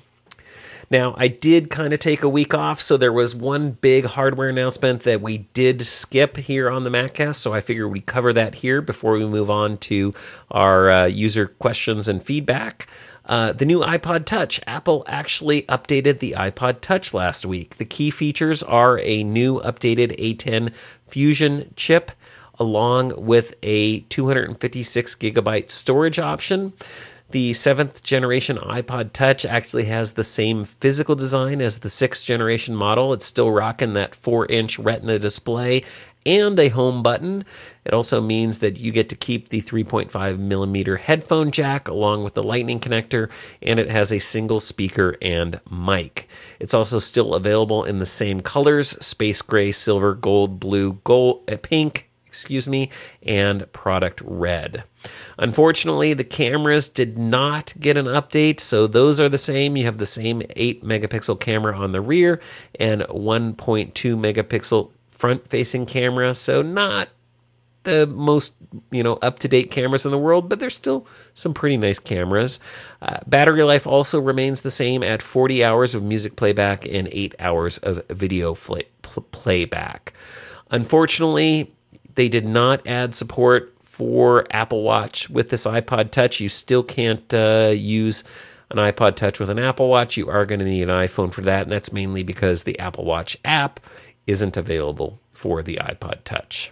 Now, I did kind of take a week off, so there was one big hardware announcement that we did skip here on the MacCast, so I figured we'd cover that here before we move on to our uh, user questions and feedback. Uh, the new iPod Touch. Apple actually updated the iPod Touch last week. The key features are a new updated A ten Fusion chip, along with a two hundred fifty-six gigabyte storage option. The seventh generation iPod Touch actually has the same physical design as the sixth generation model. It's still rocking that four inch Retina display and a home button. It also means that you get to keep the three point five millimeter headphone jack along with the lightning connector, and it has a single speaker and mic. It's also still available in the same colors: space gray, silver, gold, blue, gold, uh, pink, excuse me, and product red. Unfortunately, the cameras did not get an update, so those are the same. You have the same eight megapixel camera on the rear and one point two megapixel front-facing camera, so not the most, you know, up-to-date cameras in the world, but there's still some pretty nice cameras. Uh, battery life also remains the same at forty hours of music playback and eight hours of video fl- pl- playback. Unfortunately, they did not add support for Apple Watch with this iPod Touch. You still can't uh, use an iPod Touch with an Apple Watch. You are going to need an iPhone for that, and that's mainly because the Apple Watch app isn't available for the iPod Touch.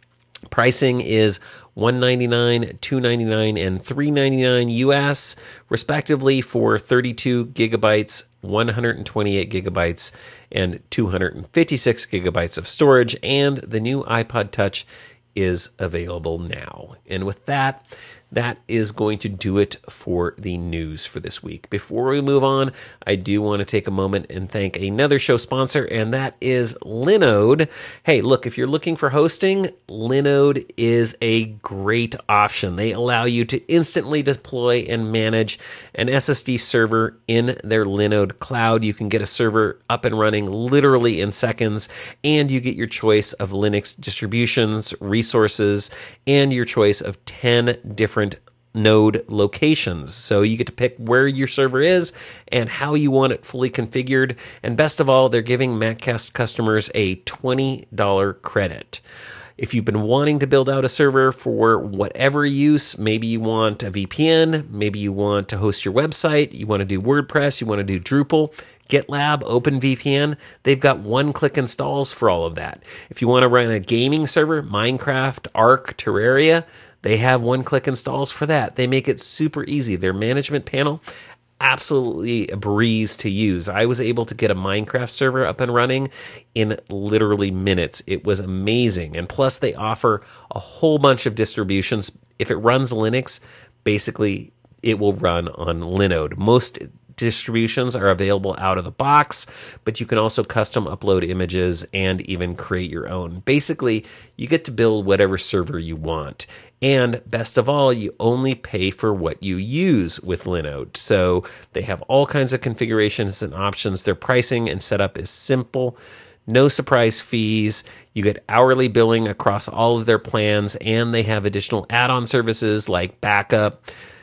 Pricing is one hundred ninety-nine dollars, two hundred ninety-nine dollars, and three hundred ninety-nine dollars U S, respectively, for thirty-two gigabytes, one hundred twenty-eight gigabytes, and two hundred fifty-six gigabytes of storage. And the new iPod Touch is available now. And with that, that is going to do it for the news for this week. Before we move on, I do want to take a moment and thank another show sponsor, and that is Linode. Hey, look, if you're looking for hosting, Linode is a great option. They allow you to instantly deploy and manage an S S D server in their Linode cloud. You can get a server up and running literally in seconds, and you get your choice of Linux distributions, resources, and your choice of ten different node locations. So you get to pick where your server is and how you want it fully configured. And best of all, they're giving MacCast customers a twenty dollars credit. If you've been wanting to build out a server for whatever use, maybe you want a V P N, maybe you want to host your website, you want to do WordPress, you want to do Drupal, GitLab, OpenVPN, they've got one-click installs for all of that. If you want to run a gaming server, Minecraft, Ark, Terraria, they have one-click installs for that. They make it super easy. Their management panel, absolutely a breeze to use. I was able to get a Minecraft server up and running in literally minutes. It was amazing. And plus, they offer a whole bunch of distributions. If it runs Linux, basically, it will run on Linode. Most distributions are available out of the box, but you can also custom upload images and even create your own. Basically, you get to build whatever server you want. And best of all, you only pay for what you use with Linode. So they have all kinds of configurations and options. Their pricing and setup is simple. No surprise fees. You get hourly billing across all of their plans, and they have additional add-on services like backup.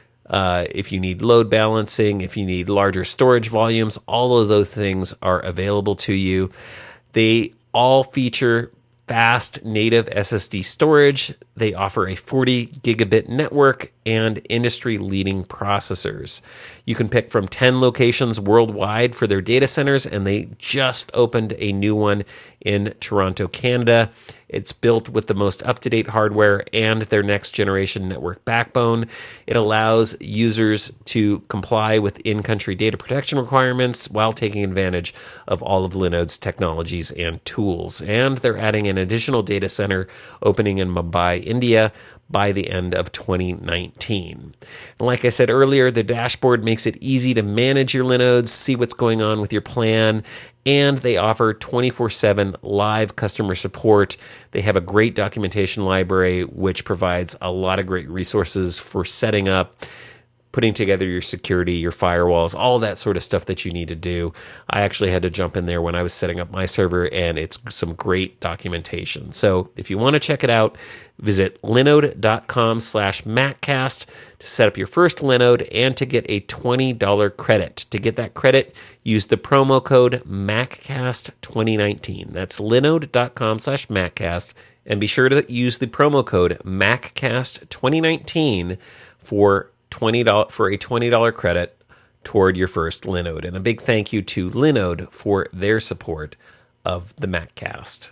Uh, if you need load balancing, if you need larger storage volumes, all of those things are available to you. They all feature fast native S S D storage. They offer a forty gigabit network and industry-leading processors. You can pick from ten locations worldwide for their data centers, and they just opened a new one in Toronto, Canada. It's built with the most up-to-date hardware and their next-generation network backbone. It allows users to comply with in-country data protection requirements while taking advantage of all of Linode's technologies and tools. And they're adding an additional data center opening in Mumbai, India, by the end of twenty nineteen. And like I said earlier, the dashboard makes it easy to manage your Linodes, see what's going on with your plan, and they offer twenty-four seven live customer support. They have a great documentation library, which provides a lot of great resources for setting up, putting together your security, your firewalls, all that sort of stuff that you need to do. I actually had to jump in there when I was setting up my server, and it's some great documentation. So if you want to check it out, visit linode.com slash MacCast to set up your first Linode and to get a twenty dollars credit. To get that credit, use the promo code MacCast twenty nineteen. That's linode.com slash MacCast. And be sure to use the promo code MacCast twenty nineteen for twenty dollars for a twenty dollars credit toward your first Linode. And a big thank you to Linode for their support of the MacCast.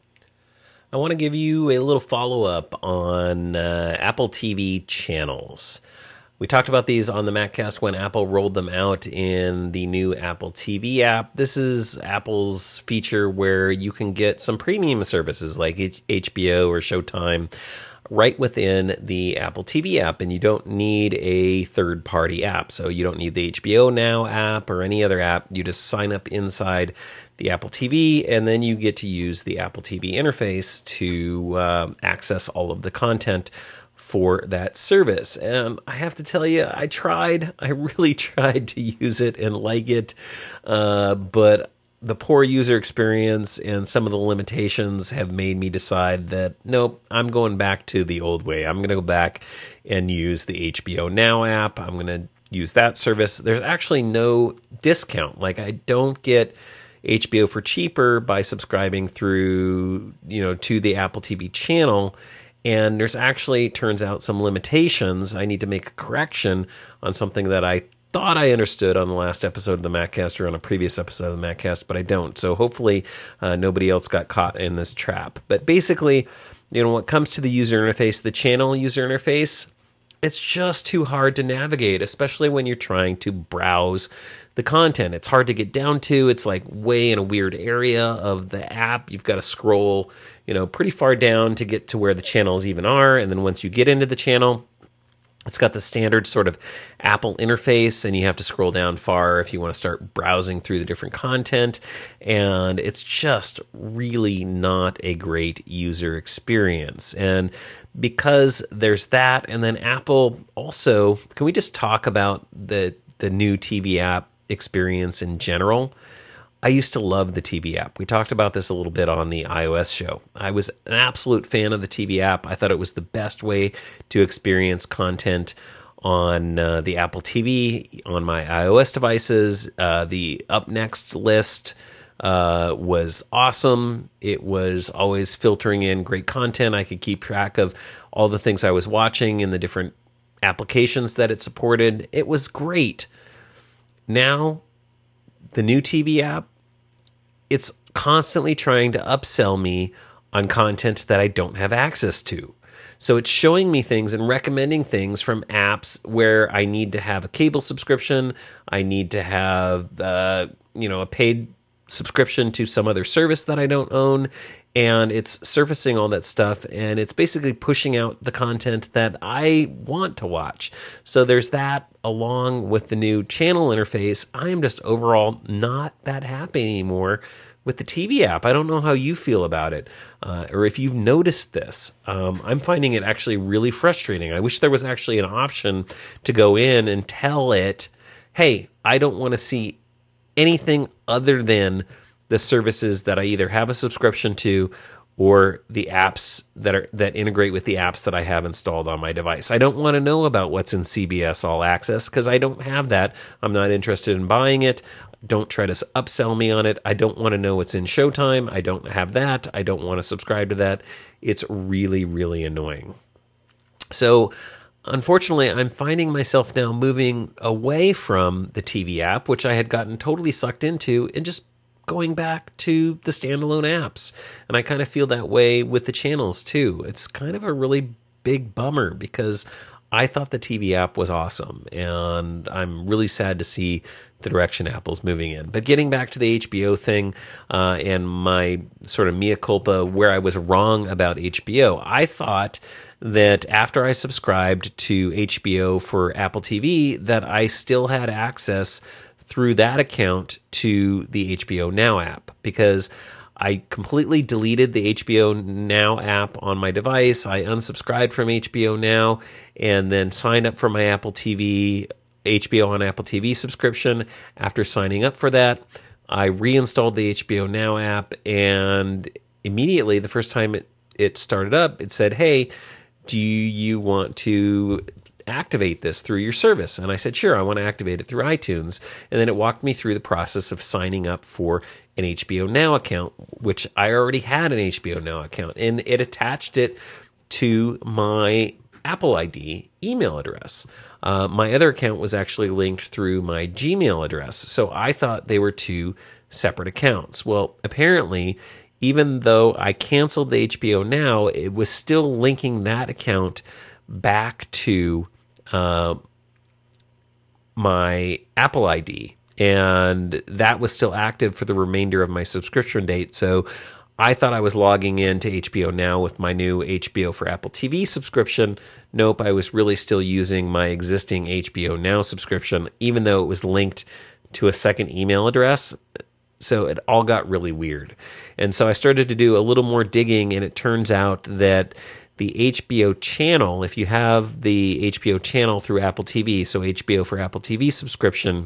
I want to give you a little follow-up on uh, Apple T V channels. We talked about these on the MacCast when Apple rolled them out in the new Apple T V app. This is Apple's feature where you can get some premium services like H B O or Showtime right within the Apple T V app, and you don't need a third-party app. So you don't need the H B O Now app or any other app. You just sign up inside the Apple T V, and then you get to use the Apple T V interface to uh, access all of the content for that service. And I have to tell you, I tried. I really tried to use it and like it, uh, but the poor user experience and some of the limitations have made me decide that, nope, I'm going back to the old way. I'm going to go back and use the H B O Now app. I'm going to use that service. There's actually no discount. Like, I don't get H B O for cheaper by subscribing through, you know, to the Apple T V channel. And there's actually, turns out, some limitations. I need to make a correction on something that I thought I understood on the last episode of the MacCast or on a previous episode of the MacCast, but I don't. So hopefully uh, nobody else got caught in this trap. But basically, you know, when it comes to the user interface, the channel user interface, it's just too hard to navigate, especially when you're trying to browse the content. It's hard to get down to. It's like way in a weird area of the app. You've got to scroll, you know, pretty far down to get to where the channels even are. And then once you get into the channel, it's got the standard sort of Apple interface, and you have to scroll down far if you want to start browsing through the different content. And it's just really not a great user experience. And because there's that, and then Apple also, can we just talk about the the new T V app experience in general? I used to love the T V app. We talked about this a little bit on the iOS show. I was an absolute fan of the T V app. I thought it was the best way to experience content on uh, the Apple T V, on my iOS devices. Uh, the Up Next list uh, was awesome. It was always filtering in great content. I could keep track of all the things I was watching and the different applications that it supported. It was great. Now, the new T V app, it's constantly trying to upsell me on content that I don't have access to. So it's showing me things and recommending things from apps where I need to have a cable subscription, I need to have uh, you know, a paid subscription to some other service that I don't own, and it's surfacing all that stuff, and it's basically pushing out the content that I want to watch. So there's that, along with the new channel interface. I am just overall not that happy anymore with the T V app. I don't know how you feel about it, uh, or if you've noticed this. Um, I'm finding it actually really frustrating. I wish there was actually an option to go in and tell it, hey, I don't want to see anything other than the services that I either have a subscription to or the apps that are that integrate with the apps that I have installed on my device. I don't want to know about what's in C B S All Access because I don't have that. I'm not interested in buying it. Don't try to upsell me on it. I don't want to know what's in Showtime. I don't have that. I don't want to subscribe to that. It's really, really annoying. So unfortunately, I'm finding myself now moving away from the T V app, which I had gotten totally sucked into, and just going back to the standalone apps. And I kind of feel that way with the channels too. It's kind of a really big bummer because I thought the T V app was awesome, and I'm really sad to see the direction Apple's moving in. But getting back to the H B O thing uh, and my sort of mea culpa where I was wrong about H B O, I thought that after I subscribed to H B O for Apple T V that I still had access through that account to the H B O Now app, because I completely deleted the H B O Now app on my device. I unsubscribed from H B O Now and then signed up for my Apple T V, H B O on Apple T V subscription. After signing up for that, I reinstalled the H B O Now app, and immediately, the first time it, it started up, it said, hey, do you want to activate this through your service? And I said, sure, I want to activate it through iTunes. And then it walked me through the process of signing up for an H B O Now account, which I already had an H B O Now account, and it attached it to my Apple I D email address. Uh, my other account was actually linked through my Gmail address, so I thought they were two separate accounts. Well, apparently, even though I canceled the H B O Now, it was still linking that account back to uh, my Apple I D, and that was still active for the remainder of my subscription date. So I thought I was logging in to H B O Now with my new H B O for Apple T V subscription. Nope, I was really still using my existing H B O Now subscription, even though it was linked to a second email address. So it all got really weird. And so I started to do a little more digging, and it turns out that the H B O channel, if you have the H B O channel through Apple T V, so H B O for Apple T V subscription,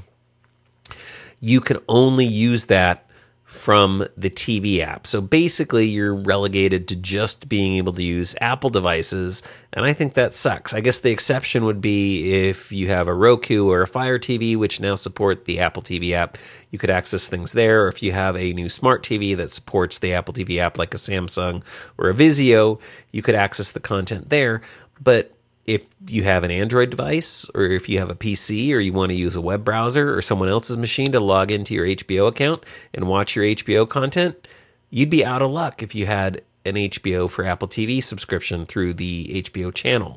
you can only use that from the T V app. So basically, you're relegated to just being able to use Apple devices, and I think that sucks. I guess the exception would be if you have a Roku or a Fire T V, which now support the Apple T V app. You could access things there. Or if you have a new smart T V that supports the Apple T V app, like a Samsung or a Vizio, you could access the content there. But if you have an Android device, or if you have a P C, or you want to use a web browser or someone else's machine to log into your H B O account and watch your H B O content, you'd be out of luck if you had an H B O for Apple T V subscription through the H B O channel.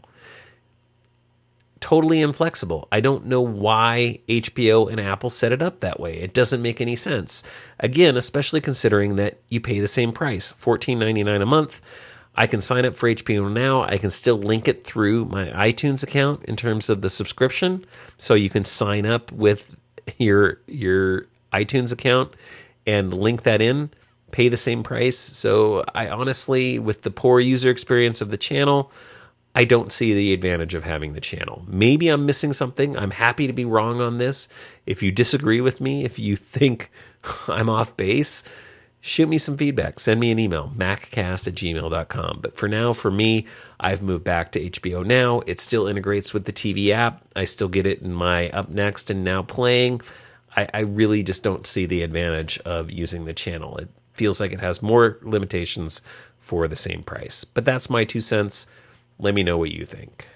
Totally inflexible. I don't know why H B O and Apple set it up that way. It doesn't make any sense. Again, especially considering that you pay the same price, fourteen ninety-nine a month. I can sign up for H B O Now. I can still link it through my iTunes account in terms of the subscription. So you can sign up with your your iTunes account and link that in, pay the same price. So I honestly, with the poor user experience of the channel, I don't see the advantage of having the channel. Maybe I'm missing something. I'm happy to be wrong on this. If you disagree with me, if you think I'm off base, shoot me some feedback. Send me an email, maccast at gmail dot com. But for now, for me, I've moved back to H B O Now. It still integrates with the T V app. I still get it in my Up Next and Now Playing. I, I really just don't see the advantage of using the channel. It feels like it has more limitations for the same price. But that's my two cents. Let me know what you think.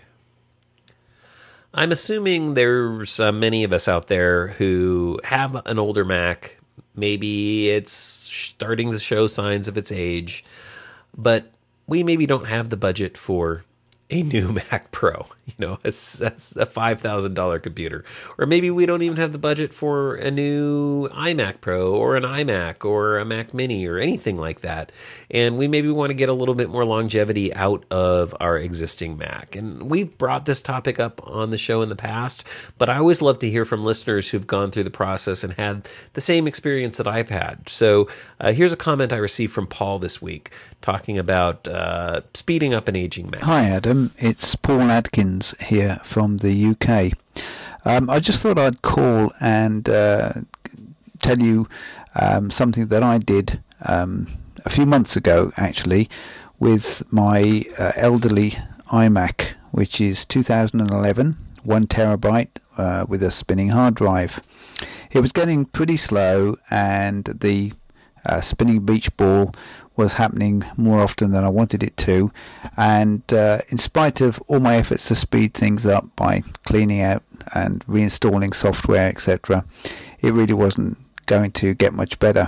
I'm assuming there's uh, many of us out there who have an older Mac. Maybe it's starting to show signs of its age, but we maybe don't have the budget for a new Mac Pro, you know, that's a five thousand dollars computer. Or maybe we don't even have the budget for a new iMac Pro or an iMac or a Mac Mini or anything like that. And we maybe want to get a little bit more longevity out of our existing Mac. And we've brought this topic up on the show in the past, but I always love to hear from listeners who've gone through the process and had the same experience that I've had. So uh, here's a comment I received from Paul this week talking about uh, speeding up an aging Mac. Hi, Adam. It's Paul Adkins here from the U K. Um, I just thought I'd call and uh, tell you um, something that I did um, a few months ago, actually, with my uh, elderly iMac, which is two thousand eleven, one terabyte uh, with a spinning hard drive. It was getting pretty slow, and the uh, spinning beach ball was happening more often than I wanted it to, and uh, in spite of all my efforts to speed things up by cleaning out and reinstalling software, et cetera, it really wasn't going to get much better.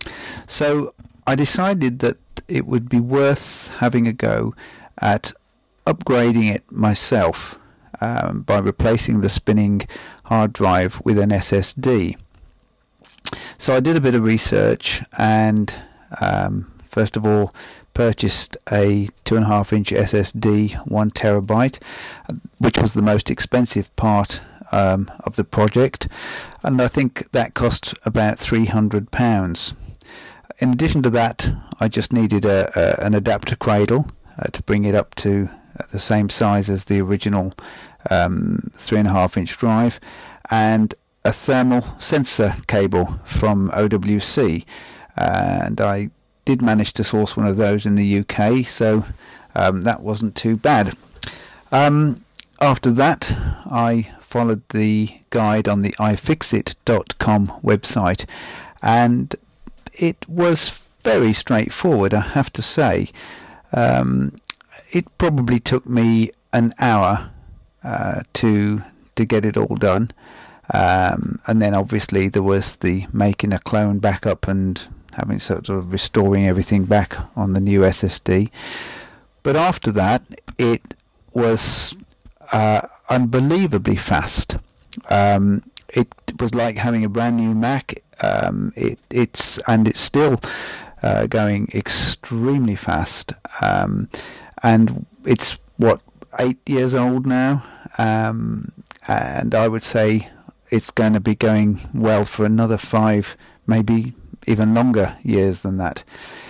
So I decided that it would be worth having a go at upgrading it myself um, by replacing the spinning hard drive with an S S D. So I did a bit of research and um, first of all purchased a two and a half inch S S D, one terabyte, which was the most expensive part um, of the project, and I think that cost about three hundred pounds. In addition to that, I just needed a, a, an adapter cradle uh, to bring it up to the same size as the original um, three and a half inch drive, and a thermal sensor cable from O W C, and I did manage to source one of those in the U K, so um, that wasn't too bad. Um, after that, I followed the guide on the i fix it dot com website, and it was very straightforward, I have to say. Um, it probably took me an hour uh, to to get it all done, um, and then obviously there was the making a clone backup and having sort of restoring everything back on the new S S D. But after that, it was uh, unbelievably fast. Um, it was like having a brand new Mac. Um, it, it's and it's still uh, going extremely fast. Um, and it's what eight years old now, um, and I would say it's going to be going well for another five, maybe even longer years than that.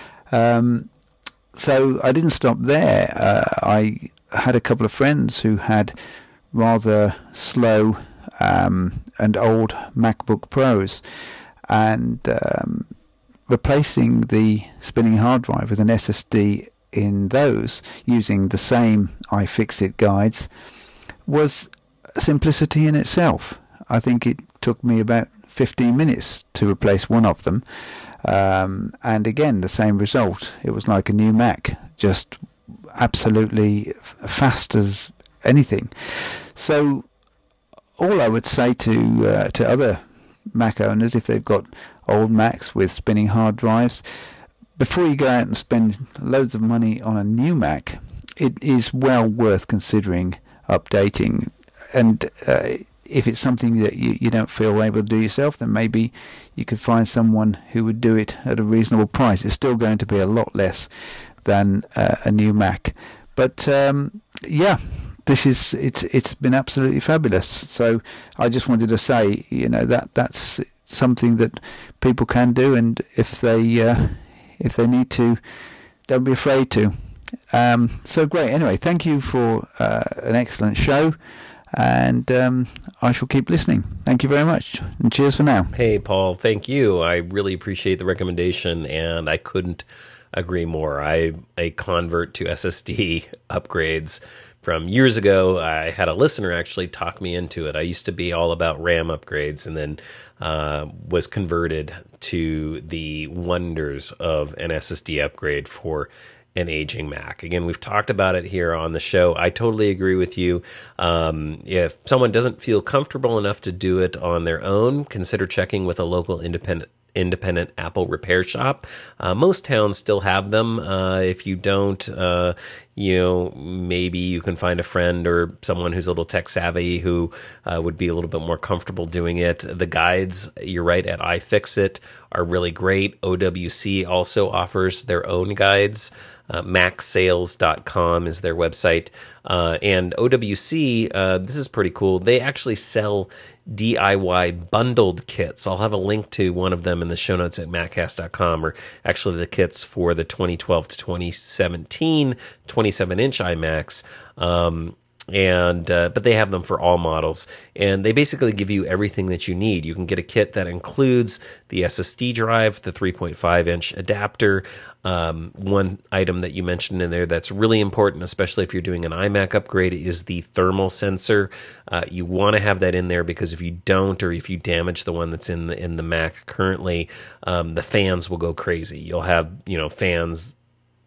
Um, so I didn't stop there. Uh, I had a couple of friends who had rather slow um, and old MacBook Pros, and um, replacing the spinning hard drive with an S S D in those using the same iFixit guides was simplicity in itself. I think it took me about fifteen minutes to replace one of them, um, and again the same result. It was like a new Mac, just absolutely f- fast as anything. So all I would say to uh, to other Mac owners, if they've got old Macs with spinning hard drives, before you go out and spend loads of money on a new Mac, it is well worth considering updating. And uh, if it's something that you, you don't feel able to do yourself, then maybe you could find someone who would do it at a reasonable price. It's still going to be a lot less than uh, a new Mac. But um, yeah, this is it's it's been absolutely fabulous. So I just wanted to say, you know, that that's something that people can do, and if they uh, if they need to, don't be afraid to. Um, so great. Anyway, thank you for uh, an excellent show, and um, I shall keep listening. Thank you very much, and cheers for now. Hey, Paul, thank you. I really appreciate the recommendation, and I couldn't agree more. I'm a convert to S S D upgrades from years ago. I had a listener actually talk me into it. I used to be all about RAM upgrades, and then uh, was converted to the wonders of an S S D upgrade for an aging Mac. Again, we've talked about it here on the show. I totally agree with you. Um, if someone doesn't feel comfortable enough to do it on their own, consider checking with a local independent independent Apple repair shop. Uh, most towns still have them. Uh, if you don't, uh, you know, maybe you can find a friend or someone who's a little tech savvy who uh, would be a little bit more comfortable doing it. The guides, you're right, at iFixit are really great. O W C also offers their own guides. Uh, mac sales dot com is their website. Uh, and O W C, uh, this is pretty cool. They actually sell D I Y bundled kits. I'll have a link to one of them in the show notes at maccast dot com, or actually the kits for the twenty twelve to twenty seventeen twenty-seven inch iMacs. Um, and uh, but they have them for all models, and they basically give you everything that you need. You can get a kit that includes the S S D drive, the three point five inch adapter. Um, one item that you mentioned in there that's really important, especially if you're doing an iMac upgrade, is the thermal sensor. Uh, you want to have that in there because if you don't, or if you damage the one that's in the in the Mac currently, um, the fans will go crazy. You'll have you know fans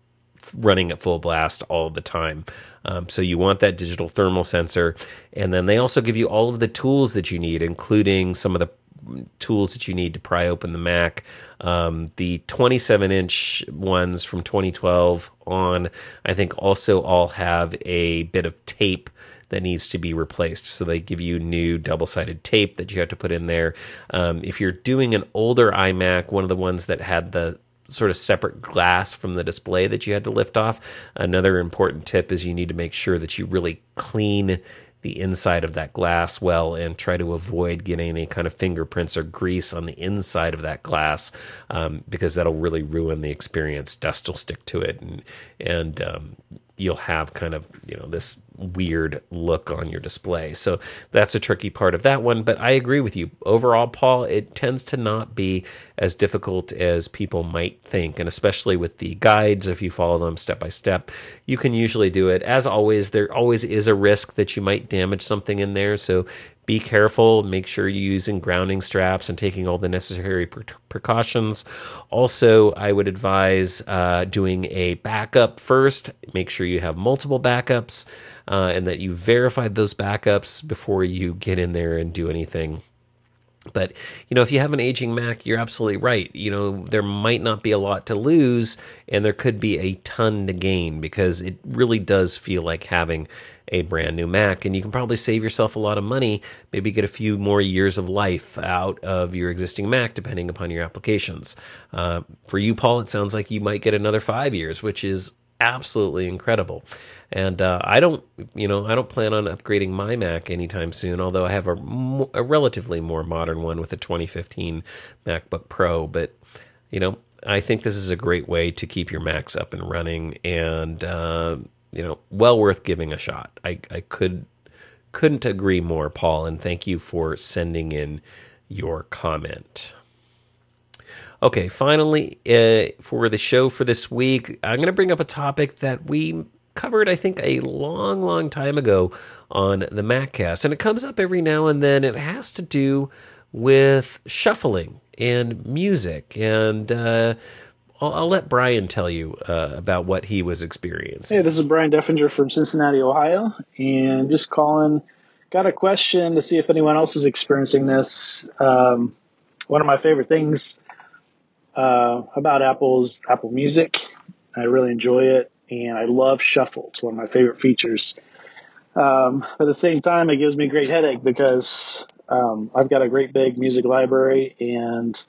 running at full blast all the time. Um, so you want that digital thermal sensor. And then they also give you all of the tools that you need, including some of the tools that you need to pry open the Mac. Um, the twenty-seven inch ones from twenty twelve on, I think also all have a bit of tape that needs to be replaced. So they give you new double-sided tape that you have to put in there. Um, if you're doing an older iMac, one of the ones that had the sort of separate glass from the display that you had to lift off. Another important tip is you need to make sure that you really clean the inside of that glass well and try to avoid getting any kind of fingerprints or grease on the inside of that glass, um, because that'll really ruin the experience. Dust will stick to it, and and um, you'll have kind of, you know, this weird look on your display. So that's a tricky part of that one. But I agree with you. Overall, Paul, it tends to not be as difficult as people might think. And especially with the guides, if you follow them step by step, you can usually do it. As always, there always is a risk that you might damage something in there. So be careful. Make sure you're using grounding straps and taking all the necessary pre- precautions. Also, I would advise uh, doing a backup first. Make sure you have multiple backups uh, and that you verified those backups before you get in there and do anything. But, you know, if you have an aging Mac, you're absolutely right. You know, there might not be a lot to lose, and there could be a ton to gain, because it really does feel like having a brand new Mac, and you can probably save yourself a lot of money, maybe get a few more years of life out of your existing Mac, depending upon your applications. Uh, for you, Paul, it sounds like you might get another five years, which is absolutely incredible. And uh, I don't, you know, I don't plan on upgrading my Mac anytime soon, although I have a, mo- a relatively more modern one with a twenty fifteen MacBook Pro. But, you know, I think this is a great way to keep your Macs up and running, and, uh, you know, well worth giving a shot. I, I could, couldn't agree more, Paul, and thank you for sending in your comment. Okay, finally, uh, for the show for this week, I'm going to bring up a topic that we covered, I think, a long, long time ago on the MacCast, and it comes up every now and then. It has to do with shuffling and music, and uh, I'll, I'll let Brian tell you uh, about what he was experiencing. Hey, this is Brian Deffinger from Cincinnati, Ohio, and just calling. Got a question to see if anyone else is experiencing this. Um, one of my favorite things uh, about Apple is Apple Music. I really enjoy it, and I love Shuffle. It's one of my favorite features. Um, at the same time, it gives me a great headache because um, I've got a great big music library, and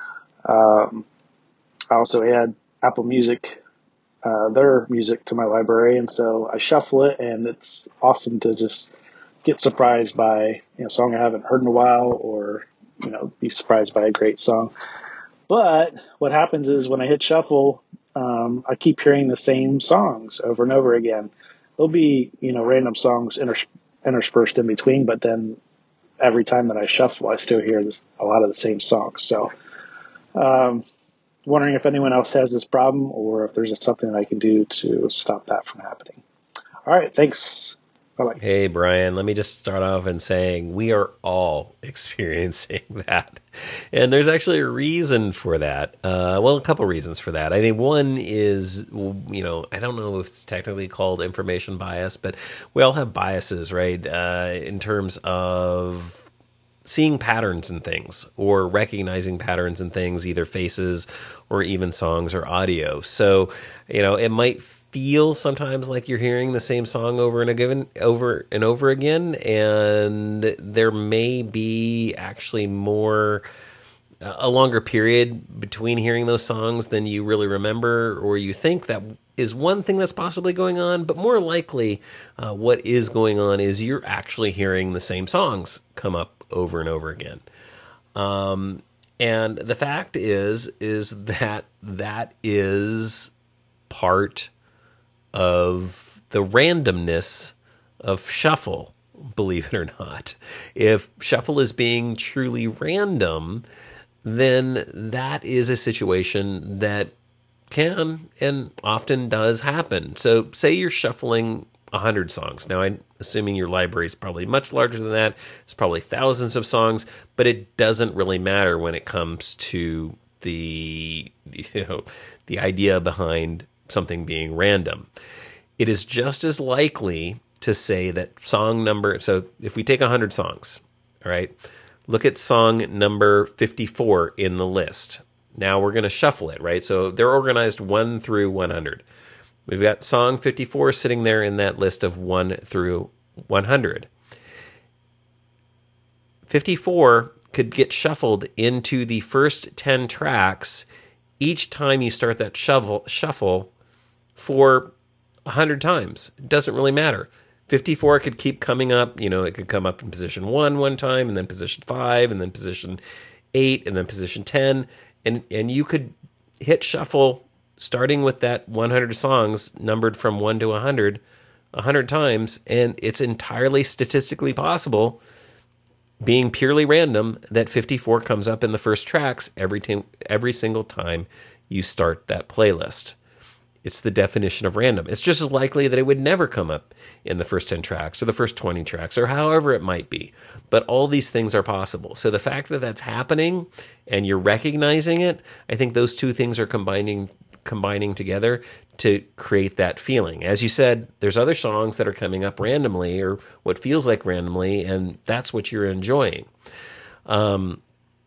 um, I also add Apple Music, uh, their music to my library, and so I shuffle it, and it's awesome to just get surprised by, you know, a song I haven't heard in a while, or, you know, be surprised by a great song. But what happens is when I hit shuffle, um, I keep hearing the same songs over and over again. There'll be, you know, random songs inters- interspersed in between, but then every time that I shuffle, I still hear this, a lot of the same songs. So, um, wondering if anyone else has this problem, or if there's something that I can do to stop that from happening. All right, thanks. Bye-bye. Hey, Brian, let me just start off in saying we are all experiencing that. And there's actually a reason for that. Uh, well, a couple reasons for that. I think one is, you know, I don't know if it's technically called information bias, but we all have biases, right? Uh, in terms of seeing patterns in things, or recognizing patterns in things, either faces or even songs or audio. So, you know, it might feel sometimes like you're hearing the same song over and again, over and over again, and there may be actually more, a longer period between hearing those songs than you really remember, or you think that is one thing that's possibly going on, but more likely uh, what is going on is you're actually hearing the same songs come up over and over again. Um, and the fact is, is that that is part of the randomness of shuffle, believe it or not. If shuffle is being truly random, then that is a situation that can and often does happen. So say you're shuffling one hundred songs. Now, I'm assuming your library is probably much larger than that. It's probably thousands of songs, but it doesn't really matter when it comes to the, you know, the idea behind something being random. It is just as likely to say that song number, so if we take one hundred songs, all right, look at song number fifty-four in the list. Now we're going to shuffle it, right? So they're organized one through one hundred. We've got song fifty-four sitting there in that list of one through one hundred. fifty-four could get shuffled into the first ten tracks each time you start that shuffle, shuffle for one hundred times. It doesn't really matter. fifty-four could keep coming up. You know, it could come up in position one one time, and then position five, and then position eight, and then position ten. And, and you could hit shuffle starting with that one hundred songs numbered from one to one hundred, one hundred times, and it's entirely statistically possible, being purely random, that fifty-four comes up in the first tracks every time, every single time you start that playlist. It's the definition of random. It's just as likely that it would never come up in the first ten tracks or the first twenty tracks or however it might be. But all these things are possible. So the fact that that's happening and you're recognizing it, I think those two things are combining combining together to create that feeling. As you said, there's other songs that are coming up randomly or what feels like randomly, and that's what you're enjoying. Um,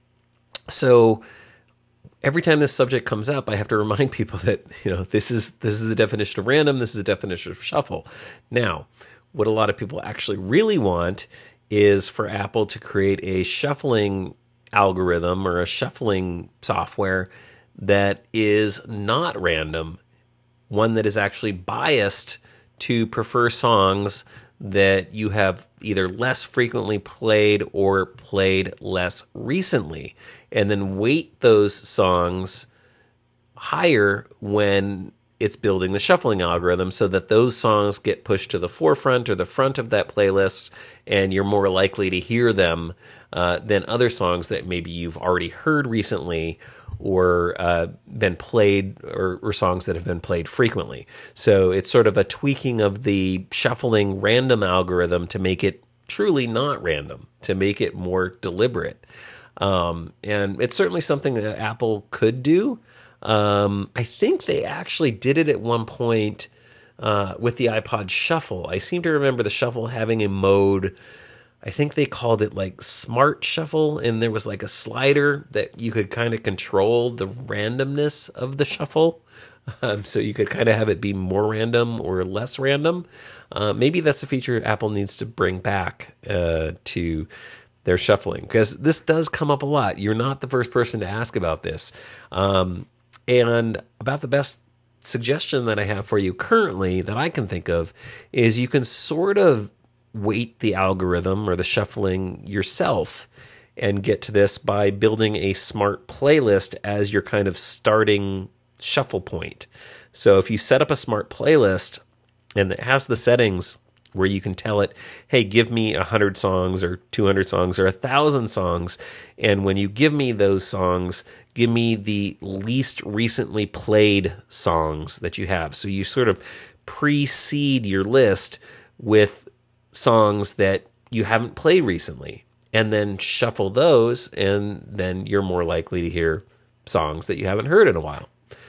so every time this subject comes up, I have to remind people that, you know, this is this is the definition of random, this is the definition of shuffle. Now, what a lot of people actually really want is for Apple to create a shuffling algorithm or a shuffling software that is not random, one that is actually biased to prefer songs that you have either less frequently played or played less recently, and then weight those songs higher when it's building the shuffling algorithm so that those songs get pushed to the forefront or the front of that playlist, and you're more likely to hear them uh, than other songs that maybe you've already heard recently or uh, been played, or, or songs that have been played frequently. So it's sort of a tweaking of the shuffling random algorithm to make it truly not random, to make it more deliberate. Um, and it's certainly something that Apple could do. Um, I think they actually did it at one point uh, with the iPod Shuffle. I seem to remember the Shuffle having a mode, I think they called it like Smart Shuffle, and there was like a slider that you could kind of control the randomness of the shuffle. Um, so you could kind of have it be more random or less random. Uh, maybe that's a feature Apple needs to bring back uh, to their shuffling, because this does come up a lot. You're not the first person to ask about this. Um, and about the best suggestion that I have for you currently that I can think of is you can sort of weight the algorithm or the shuffling yourself and get to this by building a smart playlist as your kind of starting shuffle point. So if you set up a smart playlist and it has the settings where you can tell it, hey, give me one hundred songs or two hundred songs or one thousand songs, and when you give me those songs, give me the least recently played songs that you have. So you sort of precede your list with songs that you haven't played recently, and then shuffle those, and then you're more likely to hear songs that you haven't heard in a while.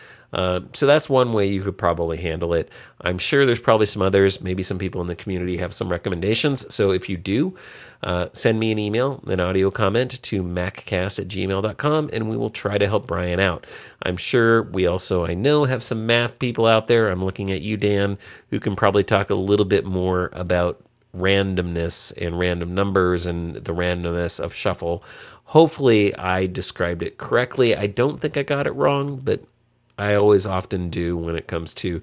Uh, so that's one way you could probably handle it. I'm sure there's probably some others. Maybe some people in the community have some recommendations. So if you do, uh, send me an email, an audio comment to maccast at gmail dot com, and we will try to help Brian out. I'm sure we also, I know, have some math people out there. I'm looking at you, Dan, who can probably talk a little bit more about randomness and random numbers and the randomness of shuffle. Hopefully I described it correctly. I don't think I got it wrong, but I always often do when it comes to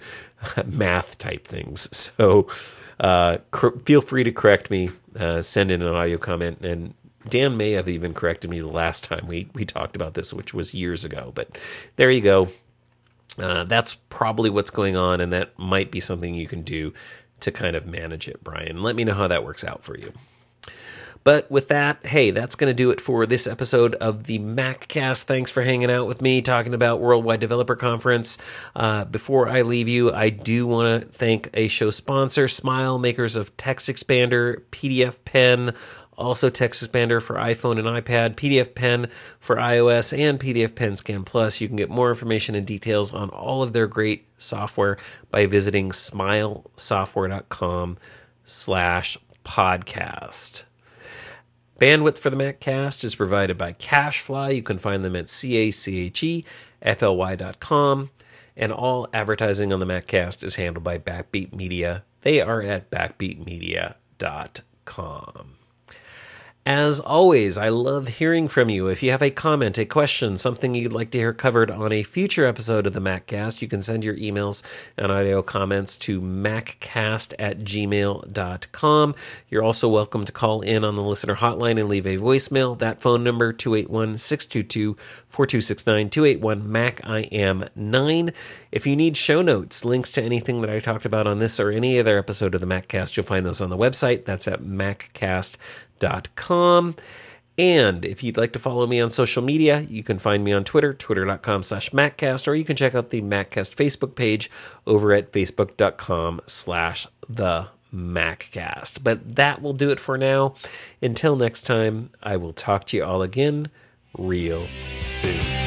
math type things. So uh, cr- feel free to correct me, uh, send in an audio comment, and Dan may have even corrected me the last time we, we talked about this, which was years ago. But there you go. Uh, that's probably what's going on, and that might be something you can do to kind of manage it, Brian. Let me know how that works out for you. But with that, hey, that's going to do it for this episode of the MacCast. Thanks for hanging out with me, talking about Worldwide Developer Conference. Uh, before I leave you, I do want to thank a show sponsor, Smile, makers of Text Expander, P D F Pen, also Text Expander for iPhone and iPad, P D F Pen for iOS, and P D F Pen Scan Plus. You can get more information and details on all of their great software by visiting smilesoftware.com slash podcast. Bandwidth for the MacCast is provided by CacheFly. You can find them at C A C H E F L Y dot com. And all advertising on the MacCast is handled by Backbeat Media. They are at backbeat media dot com. As always, I love hearing from you. If you have a comment, a question, something you'd like to hear covered on a future episode of the MacCast, you can send your emails and audio comments to maccast at gmail dot com. You're also welcome to call in on the listener hotline and leave a voicemail. That phone number, two eight one, six two two, four two six nine, two eight one, M A C I am nine. If you need show notes, links to anything that I talked about on this or any other episode of the MacCast, you'll find those on the website. That's at maccast dot com. And if you'd like to follow me on social media, you can find me on Twitter, twitter.com slash MacCast, or you can check out the MacCast Facebook page over at facebook.com slash the MacCast. But that will do it for now. Until next time, I will talk to you all again real soon.